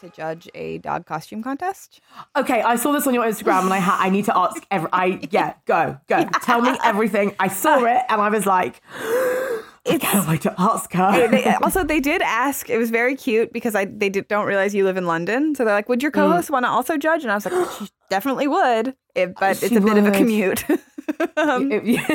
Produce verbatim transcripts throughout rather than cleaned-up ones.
to judge a dog costume contest. Okay, I saw this on your Instagram and I ha- I need to ask every I yeah, go, go. Yeah. Tell me everything. I saw it and I was like I can't wait to ask her. They, also, they did ask. It was very cute because I they did, don't realize you live in London. So they're like, would your co-host mm. want to also judge? And I was like, she definitely would, it, but she it's a would. bit of a commute. um,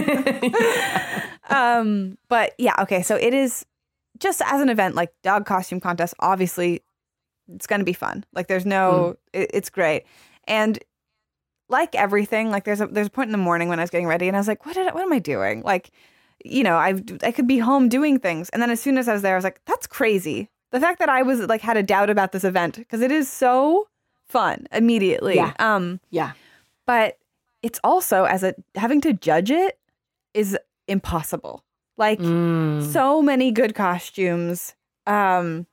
yeah. um, but yeah, okay. So it is just as an event, like dog costume contest, obviously it's going to be fun. Like there's no, mm. it, it's great. And like everything, like there's a, there's a point in the morning when I was getting ready and I was like, what did I, what am I doing? Like, you know, I I could be home doing things. And then as soon as I was there, I was like, that's crazy. The fact that I was like had a doubt about this event because it is so fun immediately. Yeah. Um, yeah. But it's also as a having to judge it is impossible. Like mm. so many good costumes. Um,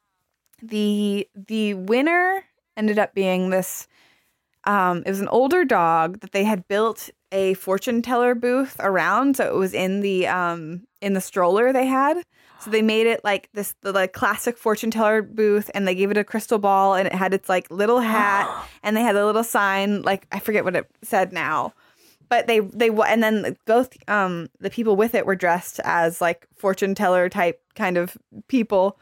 the the winner ended up being this. Um, it was an older dog that they had built a fortune teller booth around, so it was in the um in the stroller they had. So they made it like this the like classic fortune teller booth, and they gave it a crystal ball, and it had its like little hat, and they had a little sign, like I forget what it said now, but they they and then both um the people with it were dressed as like fortune teller type kind of people,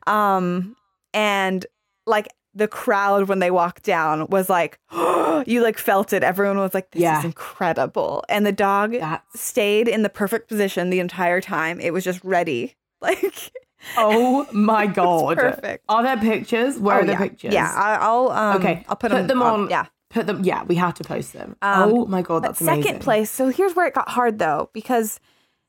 um and like. The crowd when they walked down was like, oh, you like felt it. Everyone was like, this yeah. is incredible. And the dog That's... stayed in the perfect position the entire time. It was just ready. Like, oh my God. Perfect. Are there pictures? Where oh, are the yeah. pictures? Yeah, I, I'll, um, okay. I'll put, put them, them on. on. Yeah. Put them. Yeah, we have to post them. Um, oh my God. That's amazing. Second place. So here's where it got hard though, because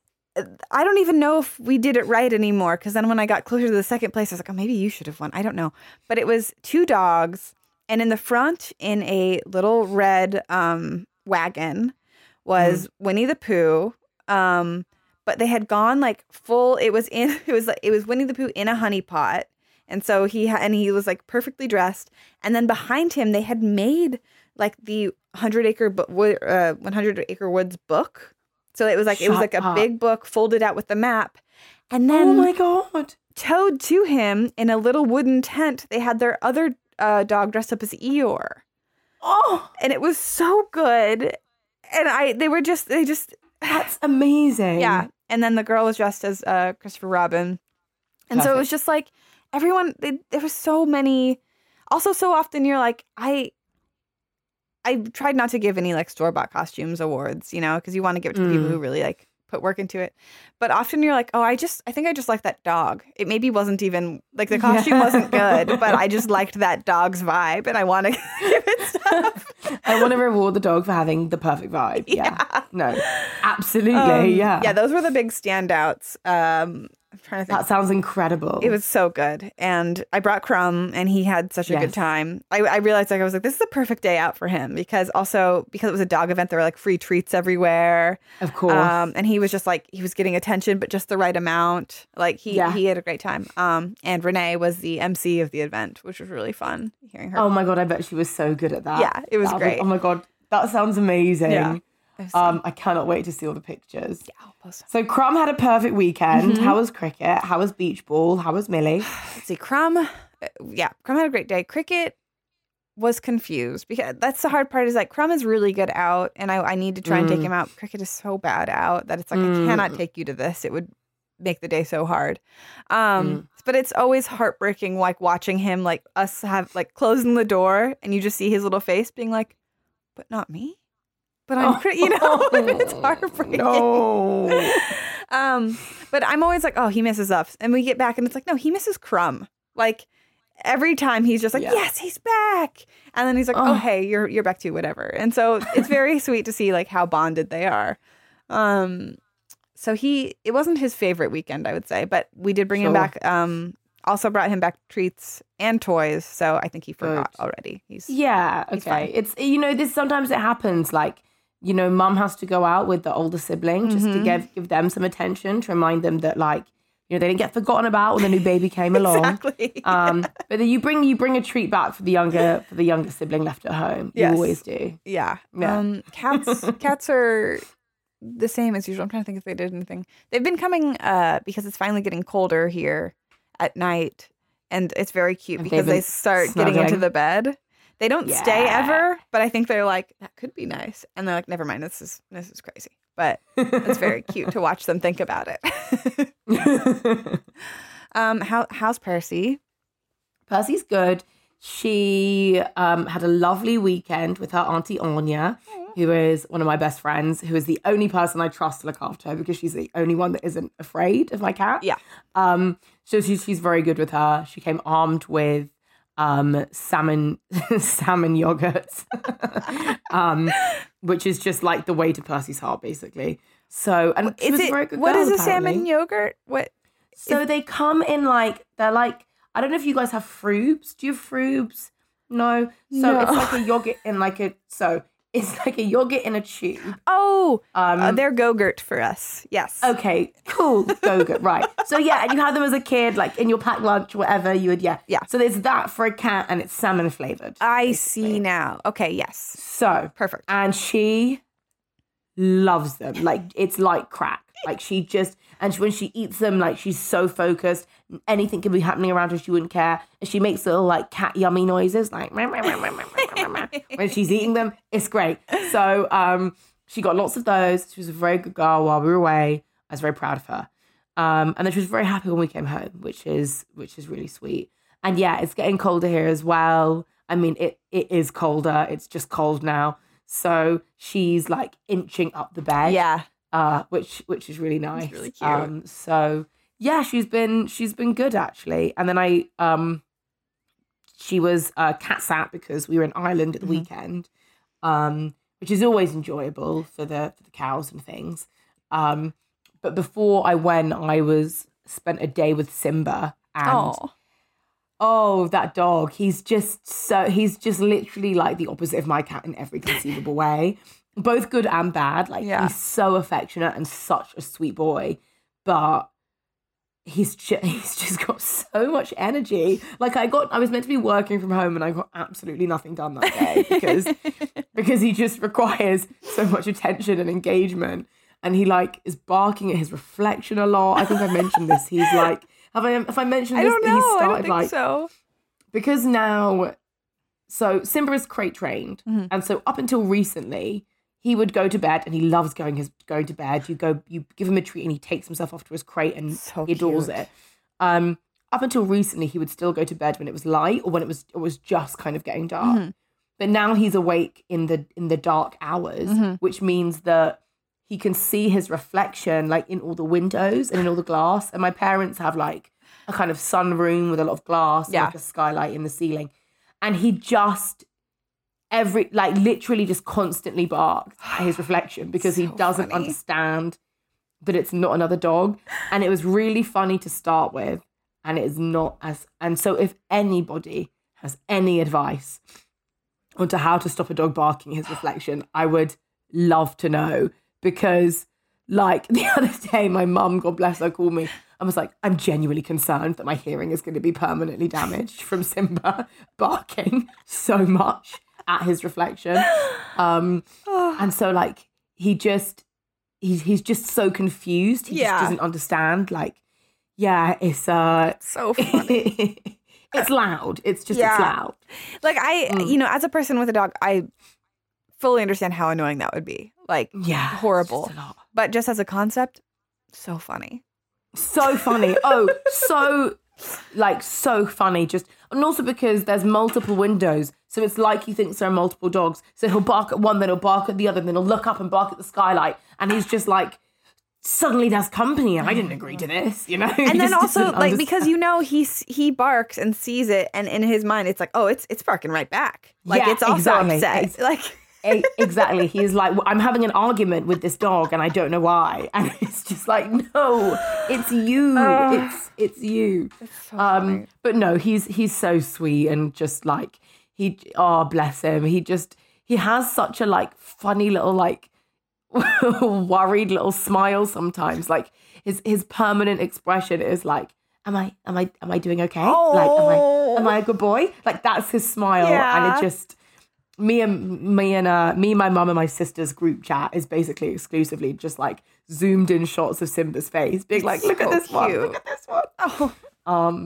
I don't even know if we did it right anymore, because then when I got closer to the second place, I was like, oh, maybe you should have won. I don't know. But it was two dogs, and in the front, in a little red um, wagon, was mm. Winnie the Pooh. Um, but they had gone like full. It was in. It was like it was Winnie the Pooh in a honey pot, and so he ha- and he was like perfectly dressed. And then behind him, they had made like the Hundred Acre Bu- uh, One Hundred Acre Woods book. So it was like Shut it was like a up. big book folded out with the map. And then oh my God. Towed to him in a little wooden tent, they had their other uh, dog dressed up as Eeyore. Oh, and it was so good. And I they were just they just that's amazing. Yeah. And then the girl was dressed as uh, Christopher Robin. And Perfect. So it was just like everyone they, there was so many. Also so often you're like I I tried not to give any like store-bought costumes awards, you know, because you want to give it to the mm. people who really like put work into it. But often you're like, oh, I just, I think I just like that dog. It maybe wasn't even, like the costume yeah. wasn't good, but I just liked that dog's vibe and I want to give it stuff. I want to reward the dog for having the perfect vibe. Yeah. yeah. No, absolutely. Um, yeah. Yeah, those were the big standouts. Um, I'm trying to think. That sounds incredible. It was so good. And I brought Crumb and he had such a yes. good time. I, I realized like I was like, this is a perfect day out for him because also because it was a dog event, there were like free treats everywhere. Of course. Um, and he was just like, he was getting attention, but just the right amount. Like he, yeah. he had a great time. Um, and Renee was the M C of the event, which was really fun hearing her. Oh my God, I bet she was so good at that. Yeah, it was that great. Was, oh my God, that sounds amazing. Yeah. Um, I cannot wait to see all the pictures. Yeah, I'll post them. So Crumb had a perfect weekend. Mm-hmm. How was cricket? How was beach ball? How was Millie? Let's see, Crumb. Yeah, Crumb had a great day. Cricket was confused because that's the hard part. Is like Crumb is really good out, and I, I need to try mm. and take him out. Cricket is so bad out that it's like mm. I cannot take you to this. It would make the day so hard. Um, mm. But it's always heartbreaking, like watching him, like us have like closing the door, and you just see his little face being like, "But not me." But I'm, oh, you know, it's heartbreaking. No. um, but I'm always like, oh, he misses us. And we get back and it's like, no, he misses Crumb. Like every time he's just like, yeah. yes, he's back. And then he's like, oh, oh hey, you're you're back too, whatever. And so it's very sweet to see like how bonded they are. Um, so he, it wasn't his favorite weekend, I would say, but we did bring sure. him back. Um, also brought him back treats and toys. So I think he forgot Good. already. He's yeah, okay. He's it's you know, this sometimes it happens like. You know, mum has to go out with the older sibling just mm-hmm. to give give them some attention, to remind them that, like, you know, they didn't get forgotten about when the new baby came along. Exactly. Um, but then you bring you bring a treat back for the younger for the younger sibling left at home. You yes. always do. Yeah. yeah. Um, cats cats are the same as usual. I'm trying to think if they did anything. They've been coming uh, because it's finally getting colder here at night. and it's very cute And because they've they been start getting into snuggling. the bed. They don't stay Yeah. ever, but I think they're like, that could be nice. And they're like, never mind, this is this is crazy. But it's very cute to watch them think about it. um, how how's Percy? Percy's good. She um, had a lovely weekend with her auntie Anya, who is one of my best friends, who is the only person I trust to look after her because she's the only one that isn't afraid of my cat. Yeah. Um, so she's she's very good with her. She came armed with um salmon salmon yogurts, um, which is just like the way to Percy's heart, basically. So and she Is was a it very good what girl, is a apparently. salmon yogurt? What So they come in like, they're like, I don't know if you guys have Froobs. Do you have Froobs? No. So No. it's like a yogurt in like a, so it's like a yogurt in a tube. Oh, Um, uh, they're Go-Gurt for us. Yes. Okay, cool. Go-Gurt, right. So yeah, and you have them as a kid, like in your packed lunch, whatever, you would, yeah. Yeah. So there's that for a cat and it's salmon flavored. I see now. Okay, yes. So, Perfect. and she loves them. Like, it's like crack. Like, she just, and she, when she eats them, like, she's so focused. Anything could be happening around her, she wouldn't care. And she makes little, like, cat yummy noises, like, when she's eating them. It's great. So, um, she got lots of those. She was a very good girl while we were away. I was very proud of her. Um, and then she was very happy when we came home, which is which is really sweet. And yeah, it's getting colder here as well. I mean, it it is colder. It's just cold now. So she's like inching up the bed. Yeah. Uh, which which is really nice. really cute. Um, so yeah, she's been she's been good actually. And then I um she was uh cat sat because we were in Ireland at the Mhm. weekend. Um, which is always enjoyable for the for the cows and things. Um, but before I went, I was spent a day with Simba and Oh. oh, that dog. He's just so, he's just literally like the opposite of my cat in every conceivable way. Both good and bad. Like, Yeah. he's so affectionate and such a sweet boy. But he's just, he's just got so much energy. Like, I got, I was meant to be working from home and I got absolutely nothing done that day because, because he just requires so much attention and engagement. And he like is barking at his reflection a lot. I think I mentioned this. He's like, have I, have I mentioned I this? don't He know. I don't started think like, so. because now, so Simba is crate trained, Mhm. and so up until recently, he would go to bed, and he loves going his going to bed. You go, you give him a treat, and he takes himself off to his crate, and So he adores cute. it. Um, up until recently, he would still go to bed when it was light or when it was it was just kind of getting dark. Mhm. But now he's awake in the in the dark hours, Mhm. which means that he can see his reflection like in all the windows and in all the glass. And my parents have like a kind of sunroom with a lot of glass, Yeah. and like a skylight in the ceiling. And he just every like literally just constantly barks at his reflection because he So doesn't funny. understand that it's not another dog. And it was really funny to start with, and it is not as and so if anybody has any advice onto how to stop a dog barking his reflection, I would love to know. Because like the other day, my mum, God bless her, called me and was like, I'm genuinely concerned that my hearing is going to be permanently damaged from Simba barking so much at his reflection. Um, and so like he just, he's, he's just so confused. He Yeah. just doesn't understand. Like, yeah, it's, uh, So funny. it's loud. It's just, Yeah. it's loud. Like I, Mm. you know, as a person with a dog, I fully understand how annoying that would be. Like Yeah. it's horrible. just a lot. But just as a concept, so funny. So funny. Oh, so like so funny. Just and also because there's multiple windows, so it's like he thinks there are multiple dogs. So he'll bark at one, then he'll bark at the other, then he'll look up and bark at the skylight, and he's just like, suddenly there's company. I didn't agree to this, you know. He And then just also doesn't like because understand. you know he's he barks and sees it, and in his mind it's like, oh, it's it's barking right back. Like Yeah, it's also exactly. upset. Ex- Like E- exactly. He's like, I'm having an argument with this dog, and I don't know why. And it's just like, no, it's you. Ugh. it's it's you. so Um, funny. but no, he's he's so sweet and just like he. Oh, bless him. He just he has such a like funny little like worried little smile sometimes. Like his his permanent expression is like, am I am I am I doing okay? Like am I am I a good boy? Like that's his smile, Yeah. and it just. Me and me and uh me, my mum and my sister's group chat is basically exclusively just like zoomed in shots of Simba's face, being like, "Look at so this one, cute. look at this one." Oh, Um,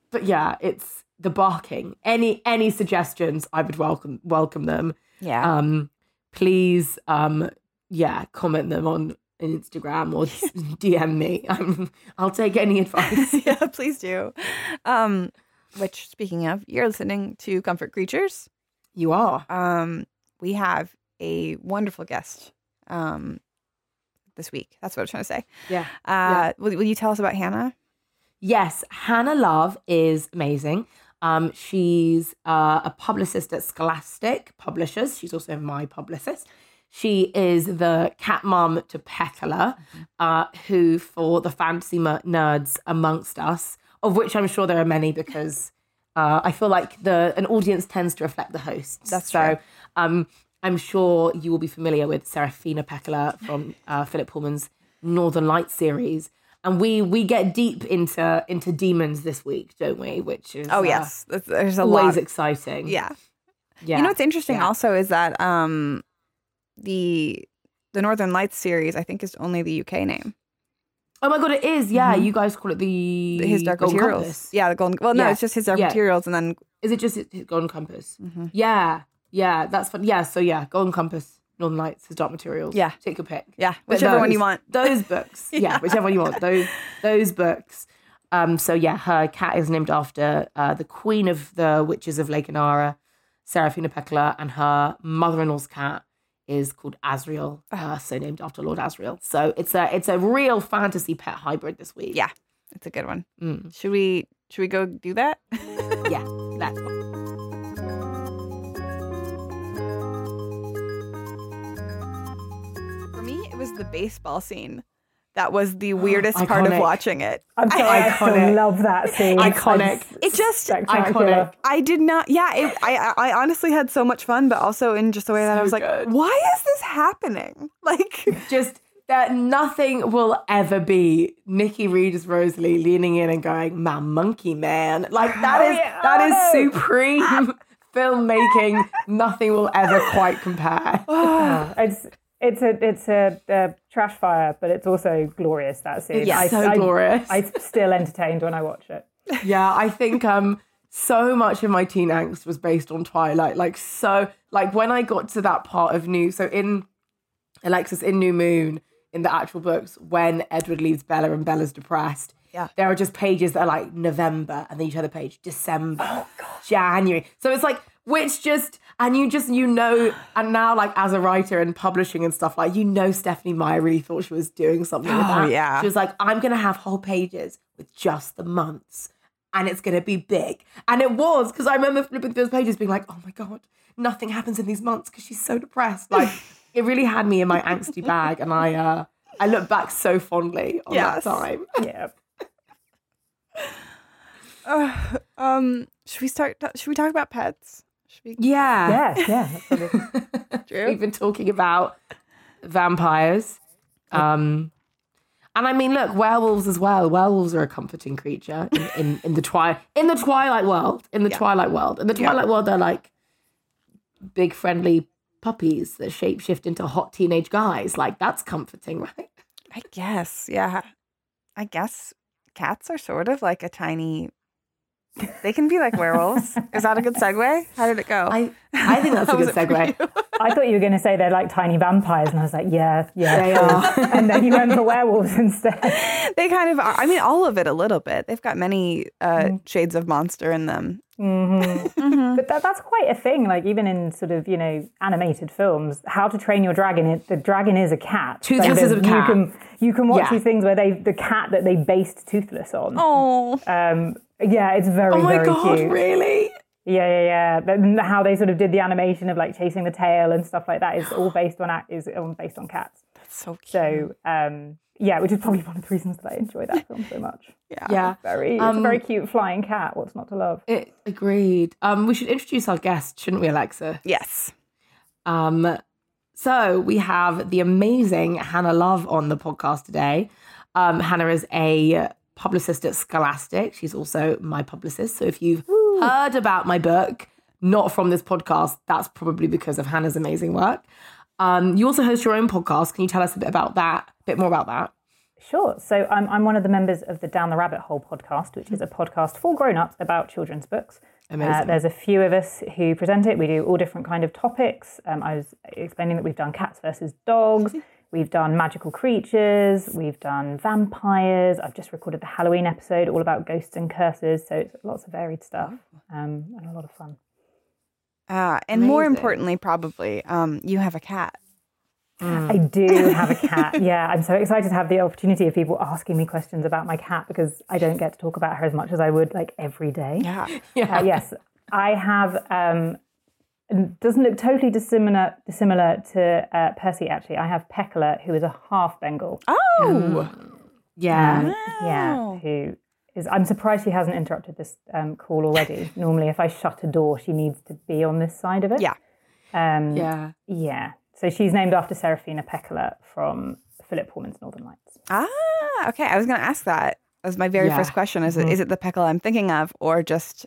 but yeah, it's the barking. Any any suggestions, I would welcome welcome them. Yeah. Um, please, um, yeah, comment them on Instagram or D M me. I'm, I'll take any advice. Yeah, please do. Um, which, speaking of, you're listening to Comfort Creatures. You are. Um, we have a wonderful guest um, this week. That's what I was trying to say. Yeah. Uh, yeah. Will, will you tell us about Hannah? Yes, Hannah Love is amazing. Um, she's uh, a publicist at Scholastic Publishers. She's also my publicist. She is the cat mum to Pekala, mm-hmm. uh, who, for the fantasy nerds amongst us, of which I'm sure there are many, because uh, I feel like the an audience tends to reflect the hosts. That's so. True. Um, I'm sure you will be familiar with Serafina Pekala from uh, Philip Pullman's Northern Lights series. And we we get deep into into demons this week, don't we? Which is oh yes, uh, there's a always lot. exciting. Yeah, yeah. You know what's interesting yeah. also is that um, the the Northern Lights series, I think, is only the U K name. Oh my god, it is. Yeah, mm-hmm. you guys call it the his Dark Golden Materials. Compass. Yeah, the Golden. Well, no, yeah. it's just his Dark yeah. Materials, and then is it just his Golden Compass? Mm-hmm. Yeah, yeah, that's fun. Yeah, so yeah, Golden Compass. Northern Lights, his Dark Materials. Yeah. Take your pick. Yeah. Whichever those, one you want. Those books. yeah. yeah, whichever one you want. Those those books. Um, so yeah, her cat is named after uh, the Queen of the Witches of Lake Inara, Serafina Pekala, and her mother-in-law's cat is called Asriel, uh, so named after Lord Asriel. So it's a it's a real fantasy pet hybrid this week. Yeah, it's a good one. Mm. Should we should we go do that? Yeah, let's go. It was the baseball scene that was the weirdest part of watching it. I'm sorry, I, I still love that scene. Iconic. It just iconic. I did not. Yeah, it, I I honestly had so much fun, but also in just the way that so I was like, good. why is this happening? Like, just that nothing will ever be Nikki Reed as Rosalie leaning in and going, "My monkey man." Like that is yeah, that is supreme filmmaking. Nothing will ever quite compare. it's. It's a it's a, a trash fire, but it's also glorious, that scene. Yeah, I, so I, glorious. I'm still entertained when I watch it. Yeah, I think um so much of my teen angst was based on Twilight. Like so, like when I got to that part of New, so in Alexis in New Moon, in the actual books, when Edward leaves Bella and Bella's depressed, yeah, there are just pages that are like November, and then you turn the page December, oh, God. January. So it's like, which just, and you just, you know, and now like as a writer and publishing and stuff, like, you know, Stephanie Meyer really thought she was doing something with that. Oh, yeah. She was like, I'm going to have whole pages with just the months and it's going to be big. And it was, because I remember flipping through those pages being like, oh my God, nothing happens in these months because she's so depressed. Like, it really had me in my angsty bag. And I, uh, I look back so fondly on yes. that time. Yeah. Uh, um, should we start? Should we talk about pets? Should we? Yeah. Yeah, yeah. Absolutely. True. We've been talking about vampires. Um, and I mean, look, werewolves as well. Werewolves are a comforting creature in, in, in the twi- in the Twilight world. In the Yeah. Twilight world. In the Twilight Yeah. world, they're like big friendly puppies that shapeshift into hot teenage guys. Like, that's comforting, right? I guess. Yeah. I guess cats are sort of like a tiny. They can be like werewolves. Is that a good segue? How did it go? I, I think that's a How was good it for segue. you? I thought you were going to say they're like tiny vampires, and I was like, yeah, yeah, They are. And then you went for werewolves instead. They kind of are. I mean, all of it a little bit. They've got many uh, Mm. shades of monster in them. Mm-hmm. Mm-hmm. But that, that's quite a thing. Like, even in sort of, you know, animated films, How to Train Your Dragon, it, the dragon is a cat. Toothless Like, is a you cat. Can, you can watch Yeah. these things where they the cat that they based Toothless on. Oh. Um, yeah, it's very, Oh my very God, cute. really? Yeah, yeah, yeah. But how they sort of did the animation of like chasing the tail and stuff like that is all based on act is um, based on cats. That's so cute. So um, yeah, which is probably one of the reasons that I enjoy that film so much. Yeah. Yeah. Very, it's Um, a very cute flying cat. What's not to love? It, agreed. Um, we should introduce our guest, shouldn't we, Alexa? Yes. Um, so we have the amazing Hannah Love on the podcast today. Um, Hannah is a publicist at Scholastic. She's also my publicist. So if you've Woo. heard about my book, not from this podcast, that's probably because of Hannah's amazing work. Um, you also host your own podcast. Can you tell us a bit about that? A bit more about that? Sure. So I'm, I'm one of the members of the Down the Rabbit Hole podcast, which is a podcast for grown-ups about children's books. Amazing. Uh, there's a few of us who present it. We do all different kind of topics. Um, I was explaining that we've done cats versus dogs. We've done magical creatures. We've done vampires. I've just recorded the Halloween episode all about ghosts and curses. So it's lots of varied stuff um, and a lot of fun. Uh, and Amazing. more importantly, probably, um, you have a cat. I do have a cat. Yeah, I'm so excited to have the opportunity of people asking me questions about my cat because I don't get to talk about her as much as I would like every day. Yeah. Uh, yes, I have. Um, it doesn't look totally dissimilar dissimilar to uh, Percy. Actually, I have Peckler, who is a half Bengal. Oh. Yeah. Um, yeah, who is. I'm surprised she hasn't interrupted this um, call already. Normally, if I shut a door, she needs to be on this side of it. Yeah. Um, Yeah. Yeah. So she's named after Serafina Peckler from Philip Pullman's Northern Lights. Ah, okay. I was going to ask that. That was my very Yeah. first question. Is it is it the Peckle I'm thinking of or just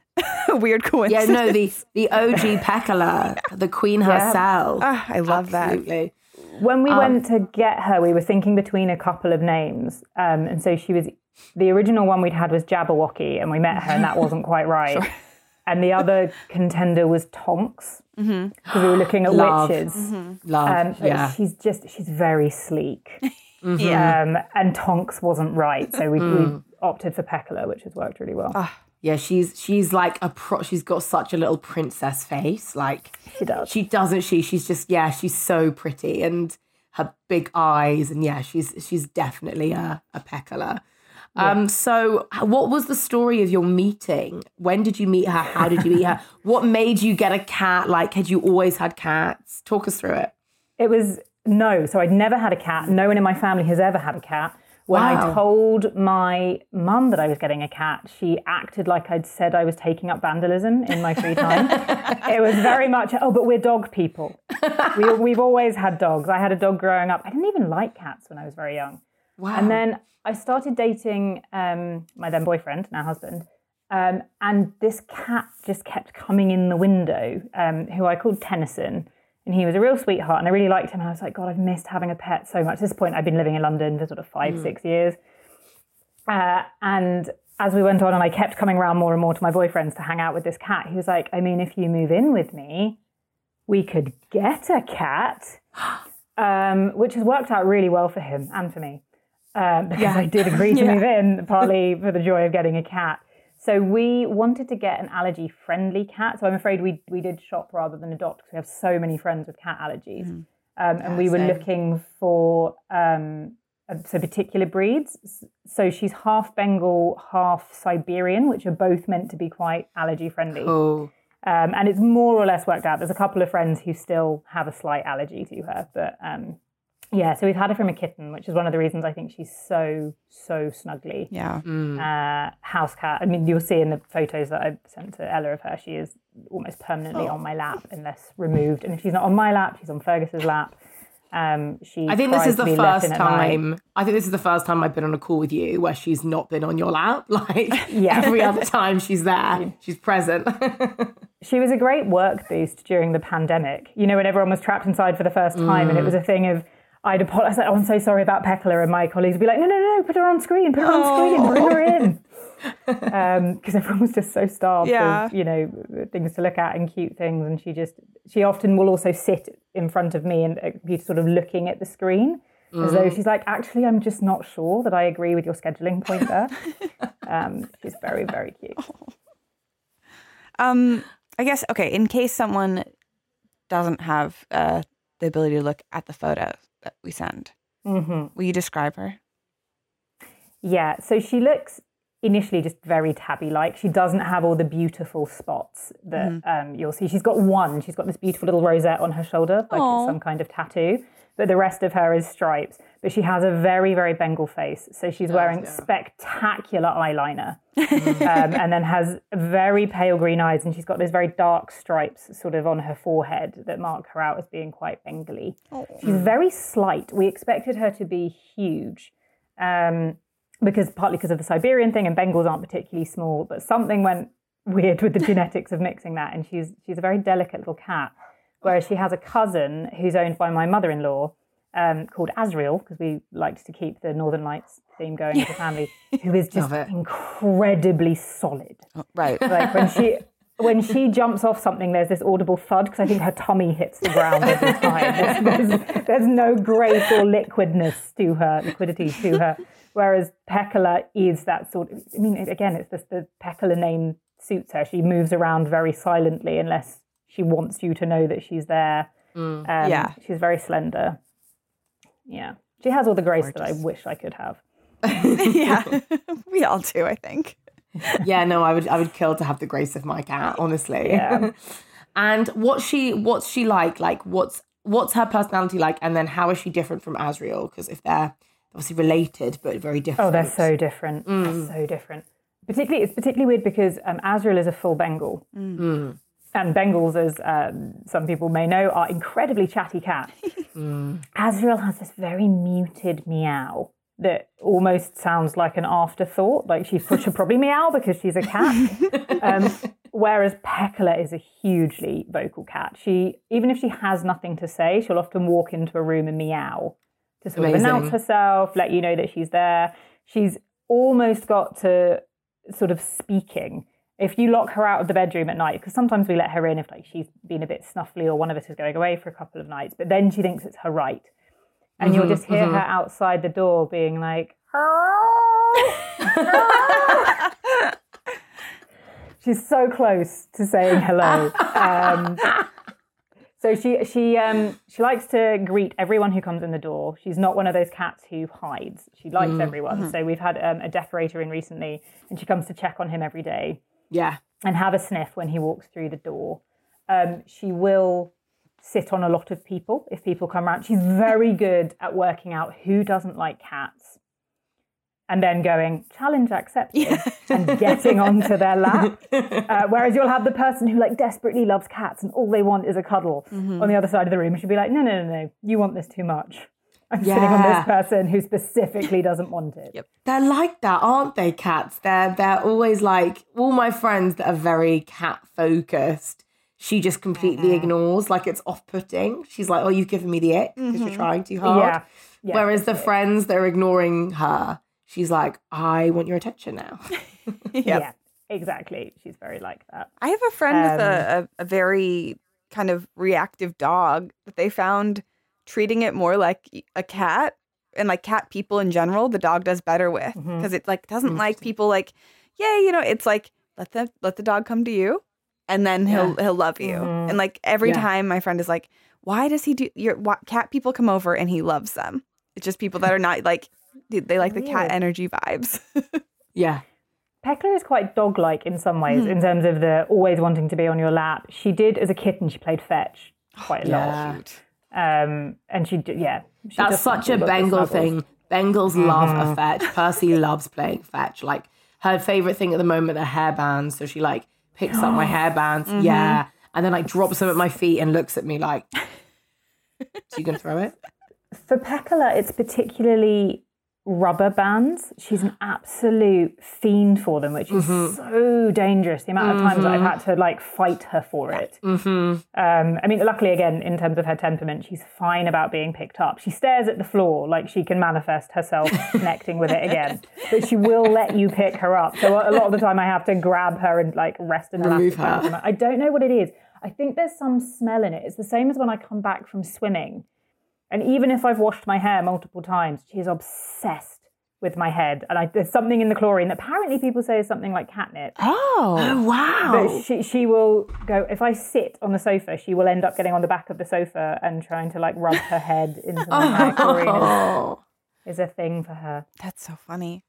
a weird Yeah, coincidence? no, the, the O G Peckler, the queen herself. Ah, I love Absolutely. When we Um, went to get her, we were thinking between a couple of names. Um, and so she was, the original one we'd had was Jabberwocky, and we met her and that wasn't quite right. Sure. And the other contender was Tonks, because we were looking at Love. witches. Love. Um, but yeah. she's just, she's very sleek. Yeah. Um, and Tonks wasn't right. So we, we opted for Peckler, which has worked really well. Yeah, she's she's like a pro. She's got such a little princess face. Like She does. She doesn't. She. She's just. Yeah, she's so pretty and her big eyes. And yeah, she's she's definitely a a Peckler. Um. So, what was the story of your meeting? When did you meet her? How did you meet her? What made you get a cat? Like, had you always had cats? Talk us through it. It was, no. So I'd never had a cat. No one in my family has ever had a cat. When Wow. I told my mum that I was getting a cat, she acted like I'd said I was taking up vandalism in my free time. It was very much, oh, but we're dog people. We, we've always had dogs. I had a dog growing up. I didn't even like cats when I was very young. Wow. And then I started dating um, my then boyfriend, now husband, um, and this cat just kept coming in the window, um, who I called Tennyson. And he was a real sweetheart and I really liked him. And I was like, God, I've missed having a pet so much. At this point, I'd been living in London for sort of five, mm. six years. Uh, and as we went on and I kept coming around more and more to my boyfriends to hang out with this cat, he was like, I mean, if you move in with me, we could get a cat, um, which has worked out really well for him and for me. Um, because Yeah. I did agree to Yeah. move in, partly for the joy of getting a cat. So we wanted to get an allergy-friendly cat. So I'm afraid we we did shop rather than adopt because we have so many friends with cat allergies. Mm. Um, and Yeah, we were same. looking for um, uh, so particular breeds. So she's half Bengal, half Siberian, which are both meant to be quite allergy-friendly. Cool. Um, and it's more or less worked out. There's a couple of friends who still have a slight allergy to her, but um, yeah, so we've had her from a kitten, which is one of the reasons I think she's so, so snuggly. Yeah. Uh, house cat. I mean, you'll see in the photos that I sent to Ella of her, she is almost permanently Oh. on my lap unless removed. And if she's not on my lap, she's on Fergus's lap. Um, she I think this tries is the to be let first in at night. time. I think this is the first time I've been on a call with you where she's not been on your lap. Like Yeah. every other time she's there, she's present. She was a great work boost during the pandemic. You know, when everyone was trapped inside for the first time, mm. and it was a thing of, I'd apologize, like, oh, I'm so sorry about Peckler, and my colleagues would be like, no, no, no, put her on screen, put her on screen, bring her in. Because um, everyone was just so starved Yeah. of, you know, things to look at and cute things. And she just, she often will also sit in front of me and be sort of looking at the screen mm. as though she's like, actually, I'm just not sure that I agree with your scheduling point there. um, she's very, very cute. Um, I guess, okay, in case someone doesn't have uh, the ability to look at the photos that we send, Mm-hmm. will you describe her? Yeah, so she looks initially just very tabby-like. She doesn't have all the beautiful spots that mm-hmm. um, you'll see. She's got one. She's got this beautiful little rosette on her shoulder, like Aww. it's some kind of tattoo. But the rest of her is stripes. But she has a very, very Bengal face. So she's wearing yeah. spectacular eyeliner um, and then has very pale green eyes. And she's got those very dark stripes sort of on her forehead that mark her out as being quite Bengali. Oh. She's very slight. We expected her to be huge. Um, because partly because of the Siberian thing, and Bengals aren't particularly small, but something went weird with the genetics of mixing that, and she's she's a very delicate little cat. Whereas she has a cousin who's owned by my mother-in-law, um, called Asriel, because we liked to keep the Northern Lights theme going as a family, who is just incredibly solid. Oh, right. Like when she when she jumps off something, there's this audible thud because I think her tummy hits the ground every time. There's, there's, there's no grace or liquidness to her, liquidity to her. Whereas Pekkala is that sort of, I mean, again, it's just the Pekkala name suits her. She moves around very silently unless she wants you to know that she's there. Mm, um, yeah. She's very slender. Yeah. She has all the grace Gorgeous. that I wish I could have. Yeah. We all do, I think. Yeah, no, I would I would kill to have the grace of my cat, honestly. Yeah. And what's she what's she like? Like what's what's her personality like? And then how is she different from Asriel? Because if they're obviously related but very different. Oh, they're so different. Mm. They're so different. Particularly, it's particularly weird because um, Asriel is a full Bengal. Mm. And Bengals, as um, some people may know, are incredibly chatty cats. mm. Asriel has this very muted meow that almost sounds like an afterthought. Like she should probably meow because she's a cat. um, whereas Pekkala is a hugely vocal cat. She, even if she has nothing to say, she'll often walk into a room and meow to sort Amazing. of announce herself, let you know that she's there. She's almost got to sort of speaking. If you lock her out of the bedroom at night, because sometimes we let her in if like she's been a bit snuffly or one of us is going away for a couple of nights, but then she thinks it's her right. And mm-hmm, you'll just hear mm-hmm. her outside the door being like, hello, hello. She's so close to saying hello. Um, so she she um, she likes to greet everyone who comes in the door. She's not one of those cats who hides. She likes mm-hmm. everyone. So we've had um, a decorator in recently, and she comes to check on him every day. Yeah. And have a sniff when he walks through the door. Um, she will sit on a lot of people if people come around. She's very good at working out who doesn't like cats and then going, challenge accepted, yeah. and getting onto their lap. Uh, whereas you'll have the person who like desperately loves cats and all they want is a cuddle mm-hmm. on the other side of the room. And she'll be like, no, no, no, no, you want this too much. I'm yeah. sitting on this person who specifically doesn't want it. Yep. They're like that, aren't they, cats? They're they're always like, all my friends that are very cat focused, she just completely mm-hmm. ignores, like it's off-putting. She's like, oh, you've given me the ick because mm-hmm. you're trying too hard. Yeah. yeah Whereas the friends that are ignoring her, she's like, I want your attention now. yep. Yeah, exactly. She's very like that. I have a friend um, with a, a, a very kind of reactive dog that they found treating it more like a cat and like cat people in general, the dog does better with because mm-hmm. it like doesn't like people like, yeah, you know, it's like let the let the dog come to you and then he'll yeah. he'll love you. Mm-hmm. And like every yeah. time my friend is like, why does he do your why, cat people come over and he loves them? It's just people that are not like they like the cat energy vibes. yeah. Pekkala is quite dog-like in some ways mm. in terms of the always wanting to be on your lap. She did as a kitten, she played fetch quite a yeah. lot. Um, and she, yeah. She That's such a Bengal thing. Bengals mm-hmm. love a fetch. Percy loves playing fetch. Like her favorite thing at the moment are hairbands. So she like picks up my hairbands. Mm-hmm. Yeah. And then like drops them at my feet and looks at me like, so you going to throw it? For Pekkala, it's particularly rubber bands. She's an absolute fiend for them, which is mm-hmm. so dangerous. The amount of times mm-hmm. that I've had to like fight her for it. Mm-hmm. Um, I mean, luckily, again, in terms of her temperament, she's fine about being picked up. She stares at the floor like she can manifest herself connecting with it again, but she will let you pick her up. So a lot of the time I have to grab her and like rest in the Remove lap. her. I don't know what it is. I think there's some smell in it. It's the same as when I come back from swimming. And even if I've washed my hair multiple times, she's obsessed with my head. And I, there's something in the chlorine that apparently people say is something like catnip. Oh, oh wow. But she, she will go, if I sit on the sofa, she will end up getting on the back of the sofa and trying to like rub her head into my oh. hair. Chlorine is, is a thing for her. That's so funny.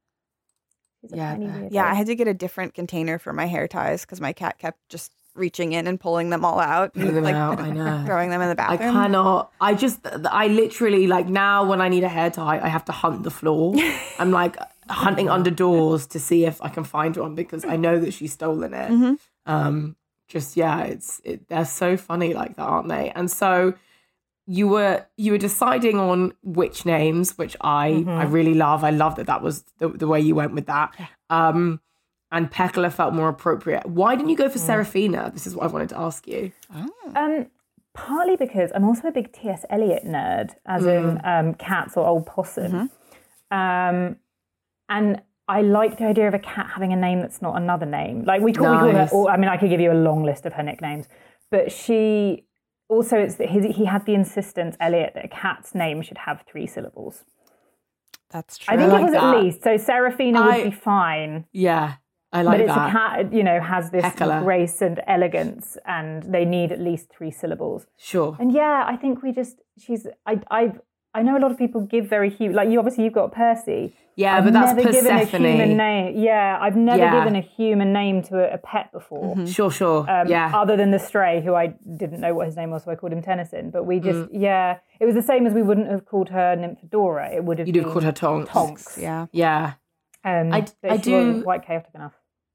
Yeah, yeah. I had to get a different container for my hair ties because my cat kept just reaching in and pulling them all out, Pull them like, out. I know, throwing them in the bathroom. I cannot. I just, I literally like now when I need a hair tie, I have to hunt the floor. I'm like hunting under doors to see if I can find one because I know that she's stolen it. Mm-hmm. Um, just yeah, it's it, they're so funny like that, aren't they? And so you were you were deciding on which names, which I mm-hmm. I really love. I love that that was the, the way you went with that. Um, And Pekkala felt more appropriate. Why didn't you go for Serafina? This is what I wanted to ask you. Oh. Um, partly because I'm also a big T S Eliot nerd, as mm. in um, cats or Old Possum. Mm-hmm. Um, and I like the idea of a cat having a name that's not another name. Like we call, nice. we call her, or, I mean, I could give you a long list of her nicknames, but she also, it's that his, he had the insistence, Eliot, that a cat's name should have three syllables. That's true. I think I like it was that. at least. So Seraphina I, would be fine. Yeah, I like that. But it's that. a cat, you know, has this Peckler. grace and elegance, and they need at least three syllables. Sure. And yeah, I think we just, she's, I, I've, I know a lot of people give very human, like you obviously you've got Percy. Yeah, I've but that's never given a Persephone. human name. Yeah, I've never Yeah. given a human name to a, a pet before. Mm-hmm. Sure, sure. Um, yeah. Other than the stray, who I didn't know what his name was, so I called him Tennyson. But we just, mm. yeah, it was the same as we wouldn't have called her Nymphadora. It would have You'd been have called her Tonks. Tonks. Yeah. Yeah. Um, I, but I she do. wasn't quite chaotic enough.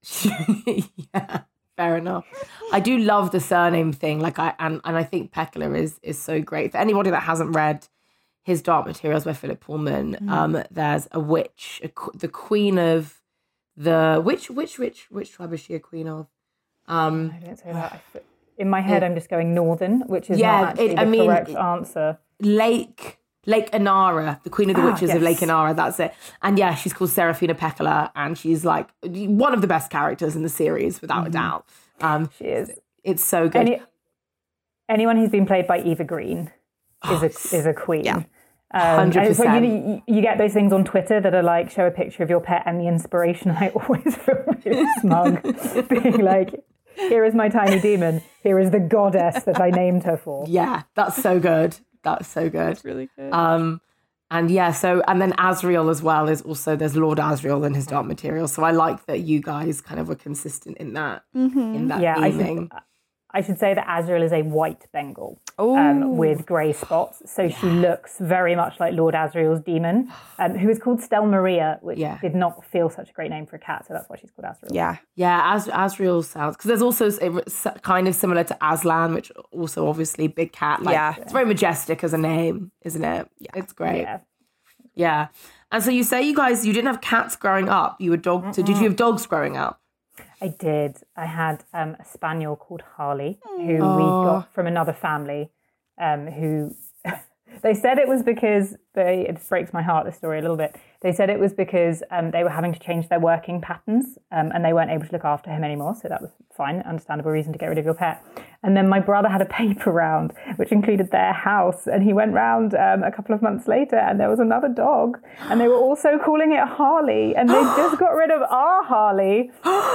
Yeah, fair enough. I do love the surname thing. Like I and, and I think Peckler is is so great. For anybody that hasn't read his Dark Materials by Philip Pullman, mm. um, there's a witch, a, the queen of the which which which which tribe is she a queen of? Um, I don't say that. I, in my head, it, I'm just going northern, which is yeah, not actually it, the I mean, correct answer. Lake. Lake Inara, the queen of the ah, witches yes. of Lake Inara, that's it. And yeah, she's called Seraphina Peckler, and she's like one of the best characters in the series, without mm-hmm. a doubt. Um, she is. It's so good. Any, anyone who's been played by Eva Green is a is a queen. Yeah. Um, one hundred percent. And it's like, you, you get those things on Twitter that are like, show a picture of your pet and the inspiration. I always feel really smug, being like, here is my tiny demon. Here is the goddess that I named her for. Yeah, that's so good. That's so good. That's really good. Um, and yeah, so, and then Asriel as well is also, there's Lord Asriel in his Dark Materials. So I like that you guys kind of were consistent in that, mm-hmm. in that yeah, theming. I should, I should say that Asriel is a white Bengal um, with grey spots. So yeah. she looks very much like Lord Asriel's demon, um, who is called Stel Maria, which yeah. did not feel such a great name for a cat. So that's why she's called Asriel. Yeah. Yeah, As- Asriel sounds, because there's also a, kind of similar to Aslan, which also obviously big cat. Like, yeah. It's very majestic as a name, isn't it? Yeah. It's great. Yeah. Yeah. And so you say you guys, you didn't have cats growing up. You were dog. So did you have dogs growing up? I did. I had um, a spaniel called Harley, who oh. we got from another family, um, who they said it was because they, it breaks my heart, this story a little bit. They said it was because um, they were having to change their working patterns um, and they weren't able to look after him anymore. So that was fine, understandable reason to get rid of your pet. And then my brother had a paper round, which included their house. And he went round um, a couple of months later and there was another dog. And they were also calling it Harley. And they just got rid of our Harley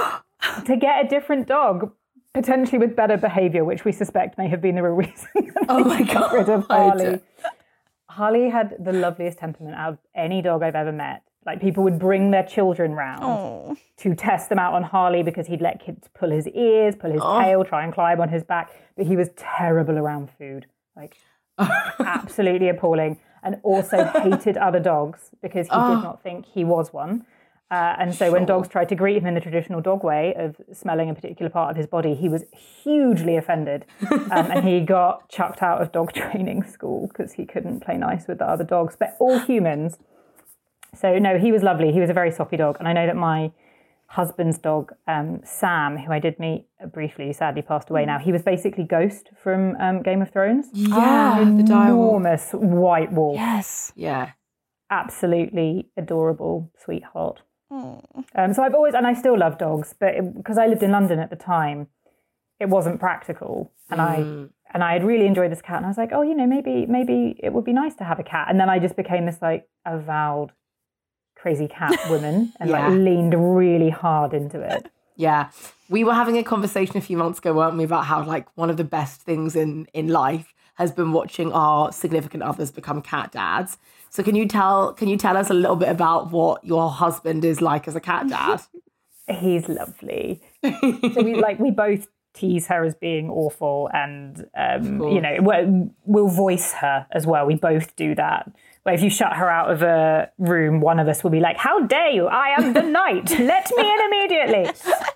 to get a different dog, potentially with better behaviour, which we suspect may have been the real reason that oh my they got God. rid of Harley. Harley had the loveliest temperament out of any dog I've ever met. Like, people would bring their children round oh. to test them out on Harley because he'd let kids pull his ears, pull his oh. tail, try and climb on his back. But he was terrible around food, like absolutely appalling, and also hated other dogs because he oh. did not think he was one. Uh, and so sure. when dogs tried to greet him in the traditional dog way of smelling a particular part of his body, he was hugely offended. Um, and he got chucked out of dog training school because he couldn't play nice with the other dogs, but all humans. So no, he was lovely. He was a very soppy dog. And I know that my husband's dog, um, Sam, who I did meet briefly, sadly passed away now, he was basically Ghost from um, Game of Thrones. Yeah, oh, the enormous white wolf. Yes. Yeah. Absolutely adorable sweetheart. Um, so I've always, and I still love dogs, but because I lived in London at the time, it wasn't practical, and mm. I and I had really enjoyed this cat, and I was like, oh, you know, maybe maybe it would be nice to have a cat, and then I just became this like avowed crazy cat woman, and yeah. like leaned really hard into it. Yeah, we were having a conversation a few months ago, weren't we, about how like one of the best things in in life has been watching our significant others become cat dads. So can you tell can you tell us a little bit about what your husband is like as a cat dad? He's lovely. So we like we both tease her as being awful, and um, you know, we'll, we'll voice her as well. We both do that. Where if you shut her out of a room, one of us will be like, "How dare you? I am the knight. Let me in immediately."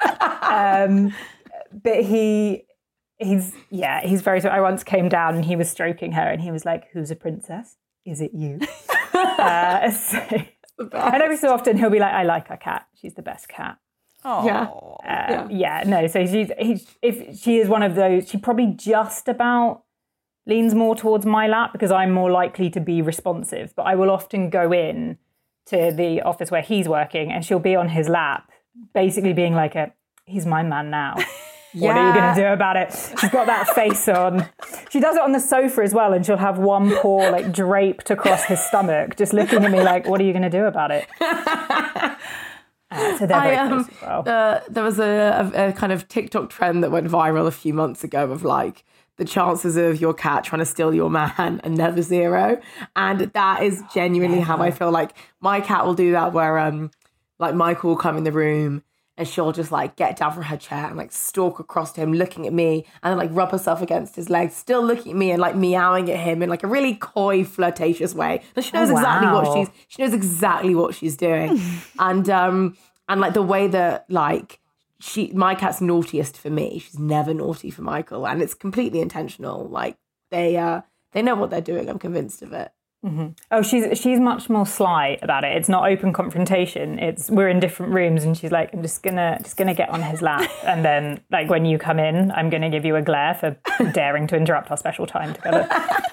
um, but he. He's, yeah, he's very, I once came down and he was stroking her and he was like, "Who's a princess? Is it you?" uh, so, and every so often he'll be like, "I like our cat. She's the best cat." Oh, yeah. Uh, yeah. yeah, no, so she's, he's, if she is one of those, she probably just about leans more towards my lap because I'm more likely to be responsive. But I will often go in to the office where he's working and she'll be on his lap, basically being like, a, he's my man now. Yeah. What are you going to do about it? She's got that face on. She does it on the sofa as well, and she'll have one paw like draped across his stomach, just looking at me like, what are you going to do about it? Uh, so they're very I, um, close as well. Uh, there was a, a, a kind of TikTok trend that went viral a few months ago of like the chances of your cat trying to steal your man are never zero. And that is genuinely how I feel. Like my cat will do that where um like Michael will come in the room and she'll just like get down from her chair and like stalk across to him, looking at me, and then like rub herself against his legs, still looking at me and like meowing at him in like a really coy, flirtatious way. And she knows Oh, wow. exactly what she's she knows exactly what she's doing. and um and like the way that like she my cat's naughtiest for me. She's never naughty for Michael, and it's completely intentional. Like they uh they know what they're doing. I'm convinced of it. Mm-hmm. Oh, she's she's much more sly about it. It's not open confrontation. It's we're in different rooms, and she's like, I'm just gonna just gonna get on his lap, and then like when you come in, I'm gonna give you a glare for daring to interrupt our special time together.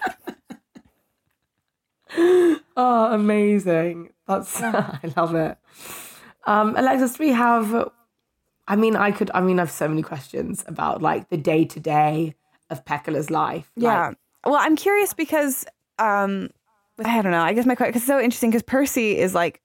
Oh, amazing! That's I love it. Um, Alexis, do we have? I mean, I could. I mean, I have so many questions about like the day to day of Pekala's life. Yeah. Like, well, I'm curious because. Um, I don't know. I guess my question, because it's so interesting because Percy is like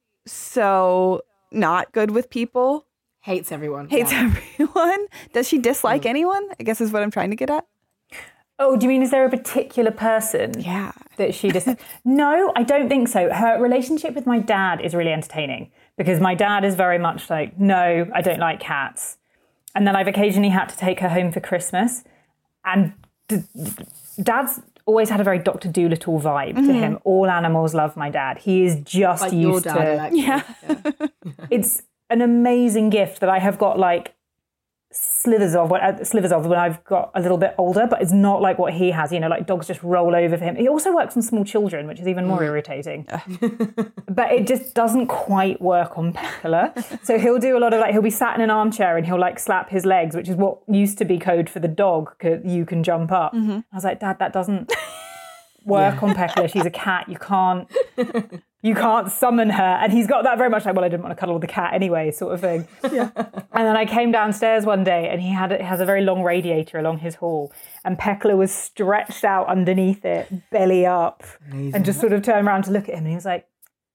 so not good with people. hates everyone. Hates yeah. everyone. Does she dislike mm. anyone? I guess is what I'm trying to get at. Oh, do you mean is there a particular person yeah. that she dislikes? No, I don't think so. Her relationship with my dad is really entertaining because my dad is very much like, no, I don't like cats. And then I've occasionally had to take her home for Christmas. And d- dad's always had a very Doctor Dolittle vibe mm-hmm. to him. All animals love my dad. He is just like used your dad, to... Alexis. Yeah. yeah. It's an amazing gift that I have got like slithers of, uh, slivers of when I've got a little bit older, but it's not like what he has, you know, like dogs just roll over for him. He also works on small children, which is even more mm. irritating. But it just doesn't quite work on Pekala. So he'll do a lot of like, he'll be sat in an armchair and he'll like slap his legs, which is what used to be code for the dog, 'cause you can jump up. Mm-hmm. I was like, Dad, that doesn't work yeah. on Pekala. She's a cat. You can't... You can't summon her. And he's got that very much like, well, I didn't want to cuddle with the cat anyway, sort of thing. Yeah. And then I came downstairs one day and he had he has a very long radiator along his hall. And Pekala was stretched out underneath it, belly up, Amazing. And just sort of turned around to look at him. And he was like,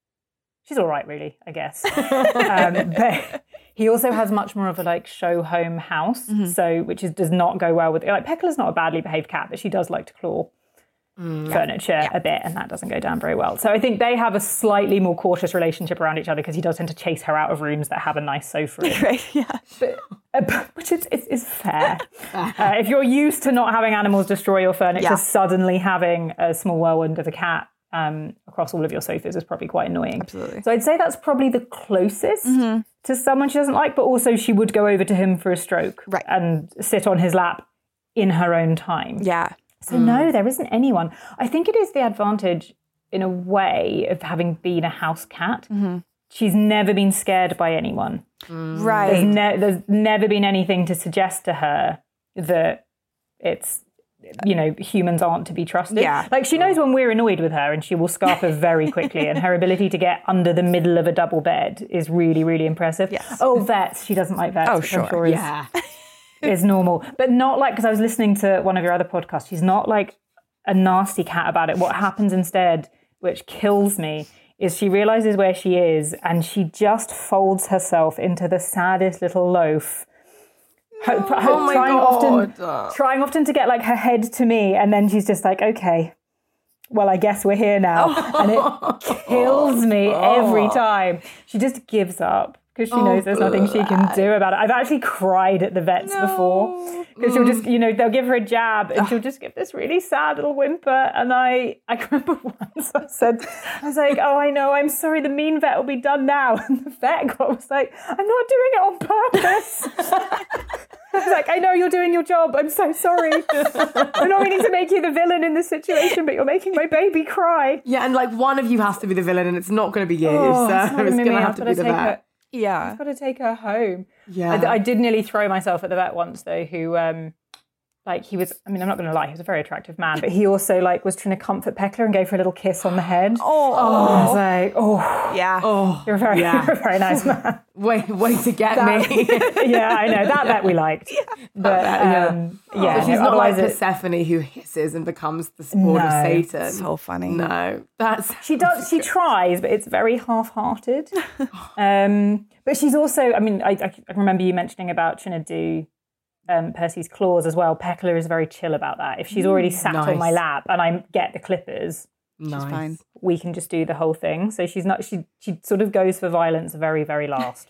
she's all right, really, I guess. um, but he also has much more of a like show home house, mm-hmm. so which is does not go well with it. Like Pekala's not a badly behaved cat, but she does like to claw. Mm, furniture yeah. a bit, and that doesn't go down very well. So I think they have a slightly more cautious relationship around each other because he does tend to chase her out of rooms that have a nice sofa in. Right, yeah. But, uh, which is, is, is fair. uh, if you're used to not having animals destroy your furniture, yeah. suddenly having a small whirlwind of a cat um, across all of your sofas is probably quite annoying. Absolutely. So I'd say that's probably the closest mm-hmm. to someone she doesn't like, but also she would go over to him for a stroke right. and sit on his lap in her own time. Yeah. So mm. no, there isn't anyone. I think it is the advantage, in a way, of having been a house cat. Mm-hmm. She's never been scared by anyone. Mm. Right. There's, ne- there's never been anything to suggest to her that it's, you know, humans aren't to be trusted. Yeah. Like she knows when we're annoyed with her and she will scarf her very quickly, and her ability to get under the middle of a double bed is really, really impressive. Yes. Oh, vets. She doesn't like vets. Oh, which sure. I'm sure is, yeah. is normal. But not like, because I was listening to one of your other podcasts, she's not like a nasty cat about it. What happens instead, which kills me, is she realizes where she is and she just folds herself into the saddest little loaf. Ho- ho- oh my trying God. often trying often to get like her head to me, and then she's just like, okay, well, I guess we're here now. And it kills me every time. She just gives up because she knows there's nothing she can do about it. I've actually cried at the vets no. before because she'll just, you know, they'll give her a jab and she'll just give this really sad little whimper. And I, I remember once I said, I was like, oh, I know, I'm sorry, the mean vet will be done now. And the vet was like, I'm not doing it on purpose. I was like, I know you're doing your job. I'm so sorry. I'm not meaning to make you the villain in this situation, but you're making my baby cry. Yeah, and like one of you has to be the villain and it's not going to be you. Oh, so it's, it's going to have I've to be the vet. vet. Yeah. I've got to take her home. Yeah. I, I did nearly throw myself at the vet once, though, who um, like he was, I mean, I'm not going to lie, he was a very attractive man, but he also like was trying to comfort Pekla and gave her a little kiss on the head. Oh, I was like, oh, yeah. Oh, you're a very, yeah. you're a very nice man. Way, way to get That- me. Yeah, I know that bet we liked, but yeah. um, yeah, But she's no, not like otherwise it- Persephone who hisses and becomes the sport No. of Satan. So funny. No, that's She does. She tries, but it's very half-hearted. Um, but she's also. I mean, I, I remember you mentioning about trying to do um, Percy's claws as well. Pekla is very chill about that. If she's already sat nice. on my lap and I get the clippers, nice. fine. we can just do the whole thing. So she's not. She she sort of goes for violence very very last.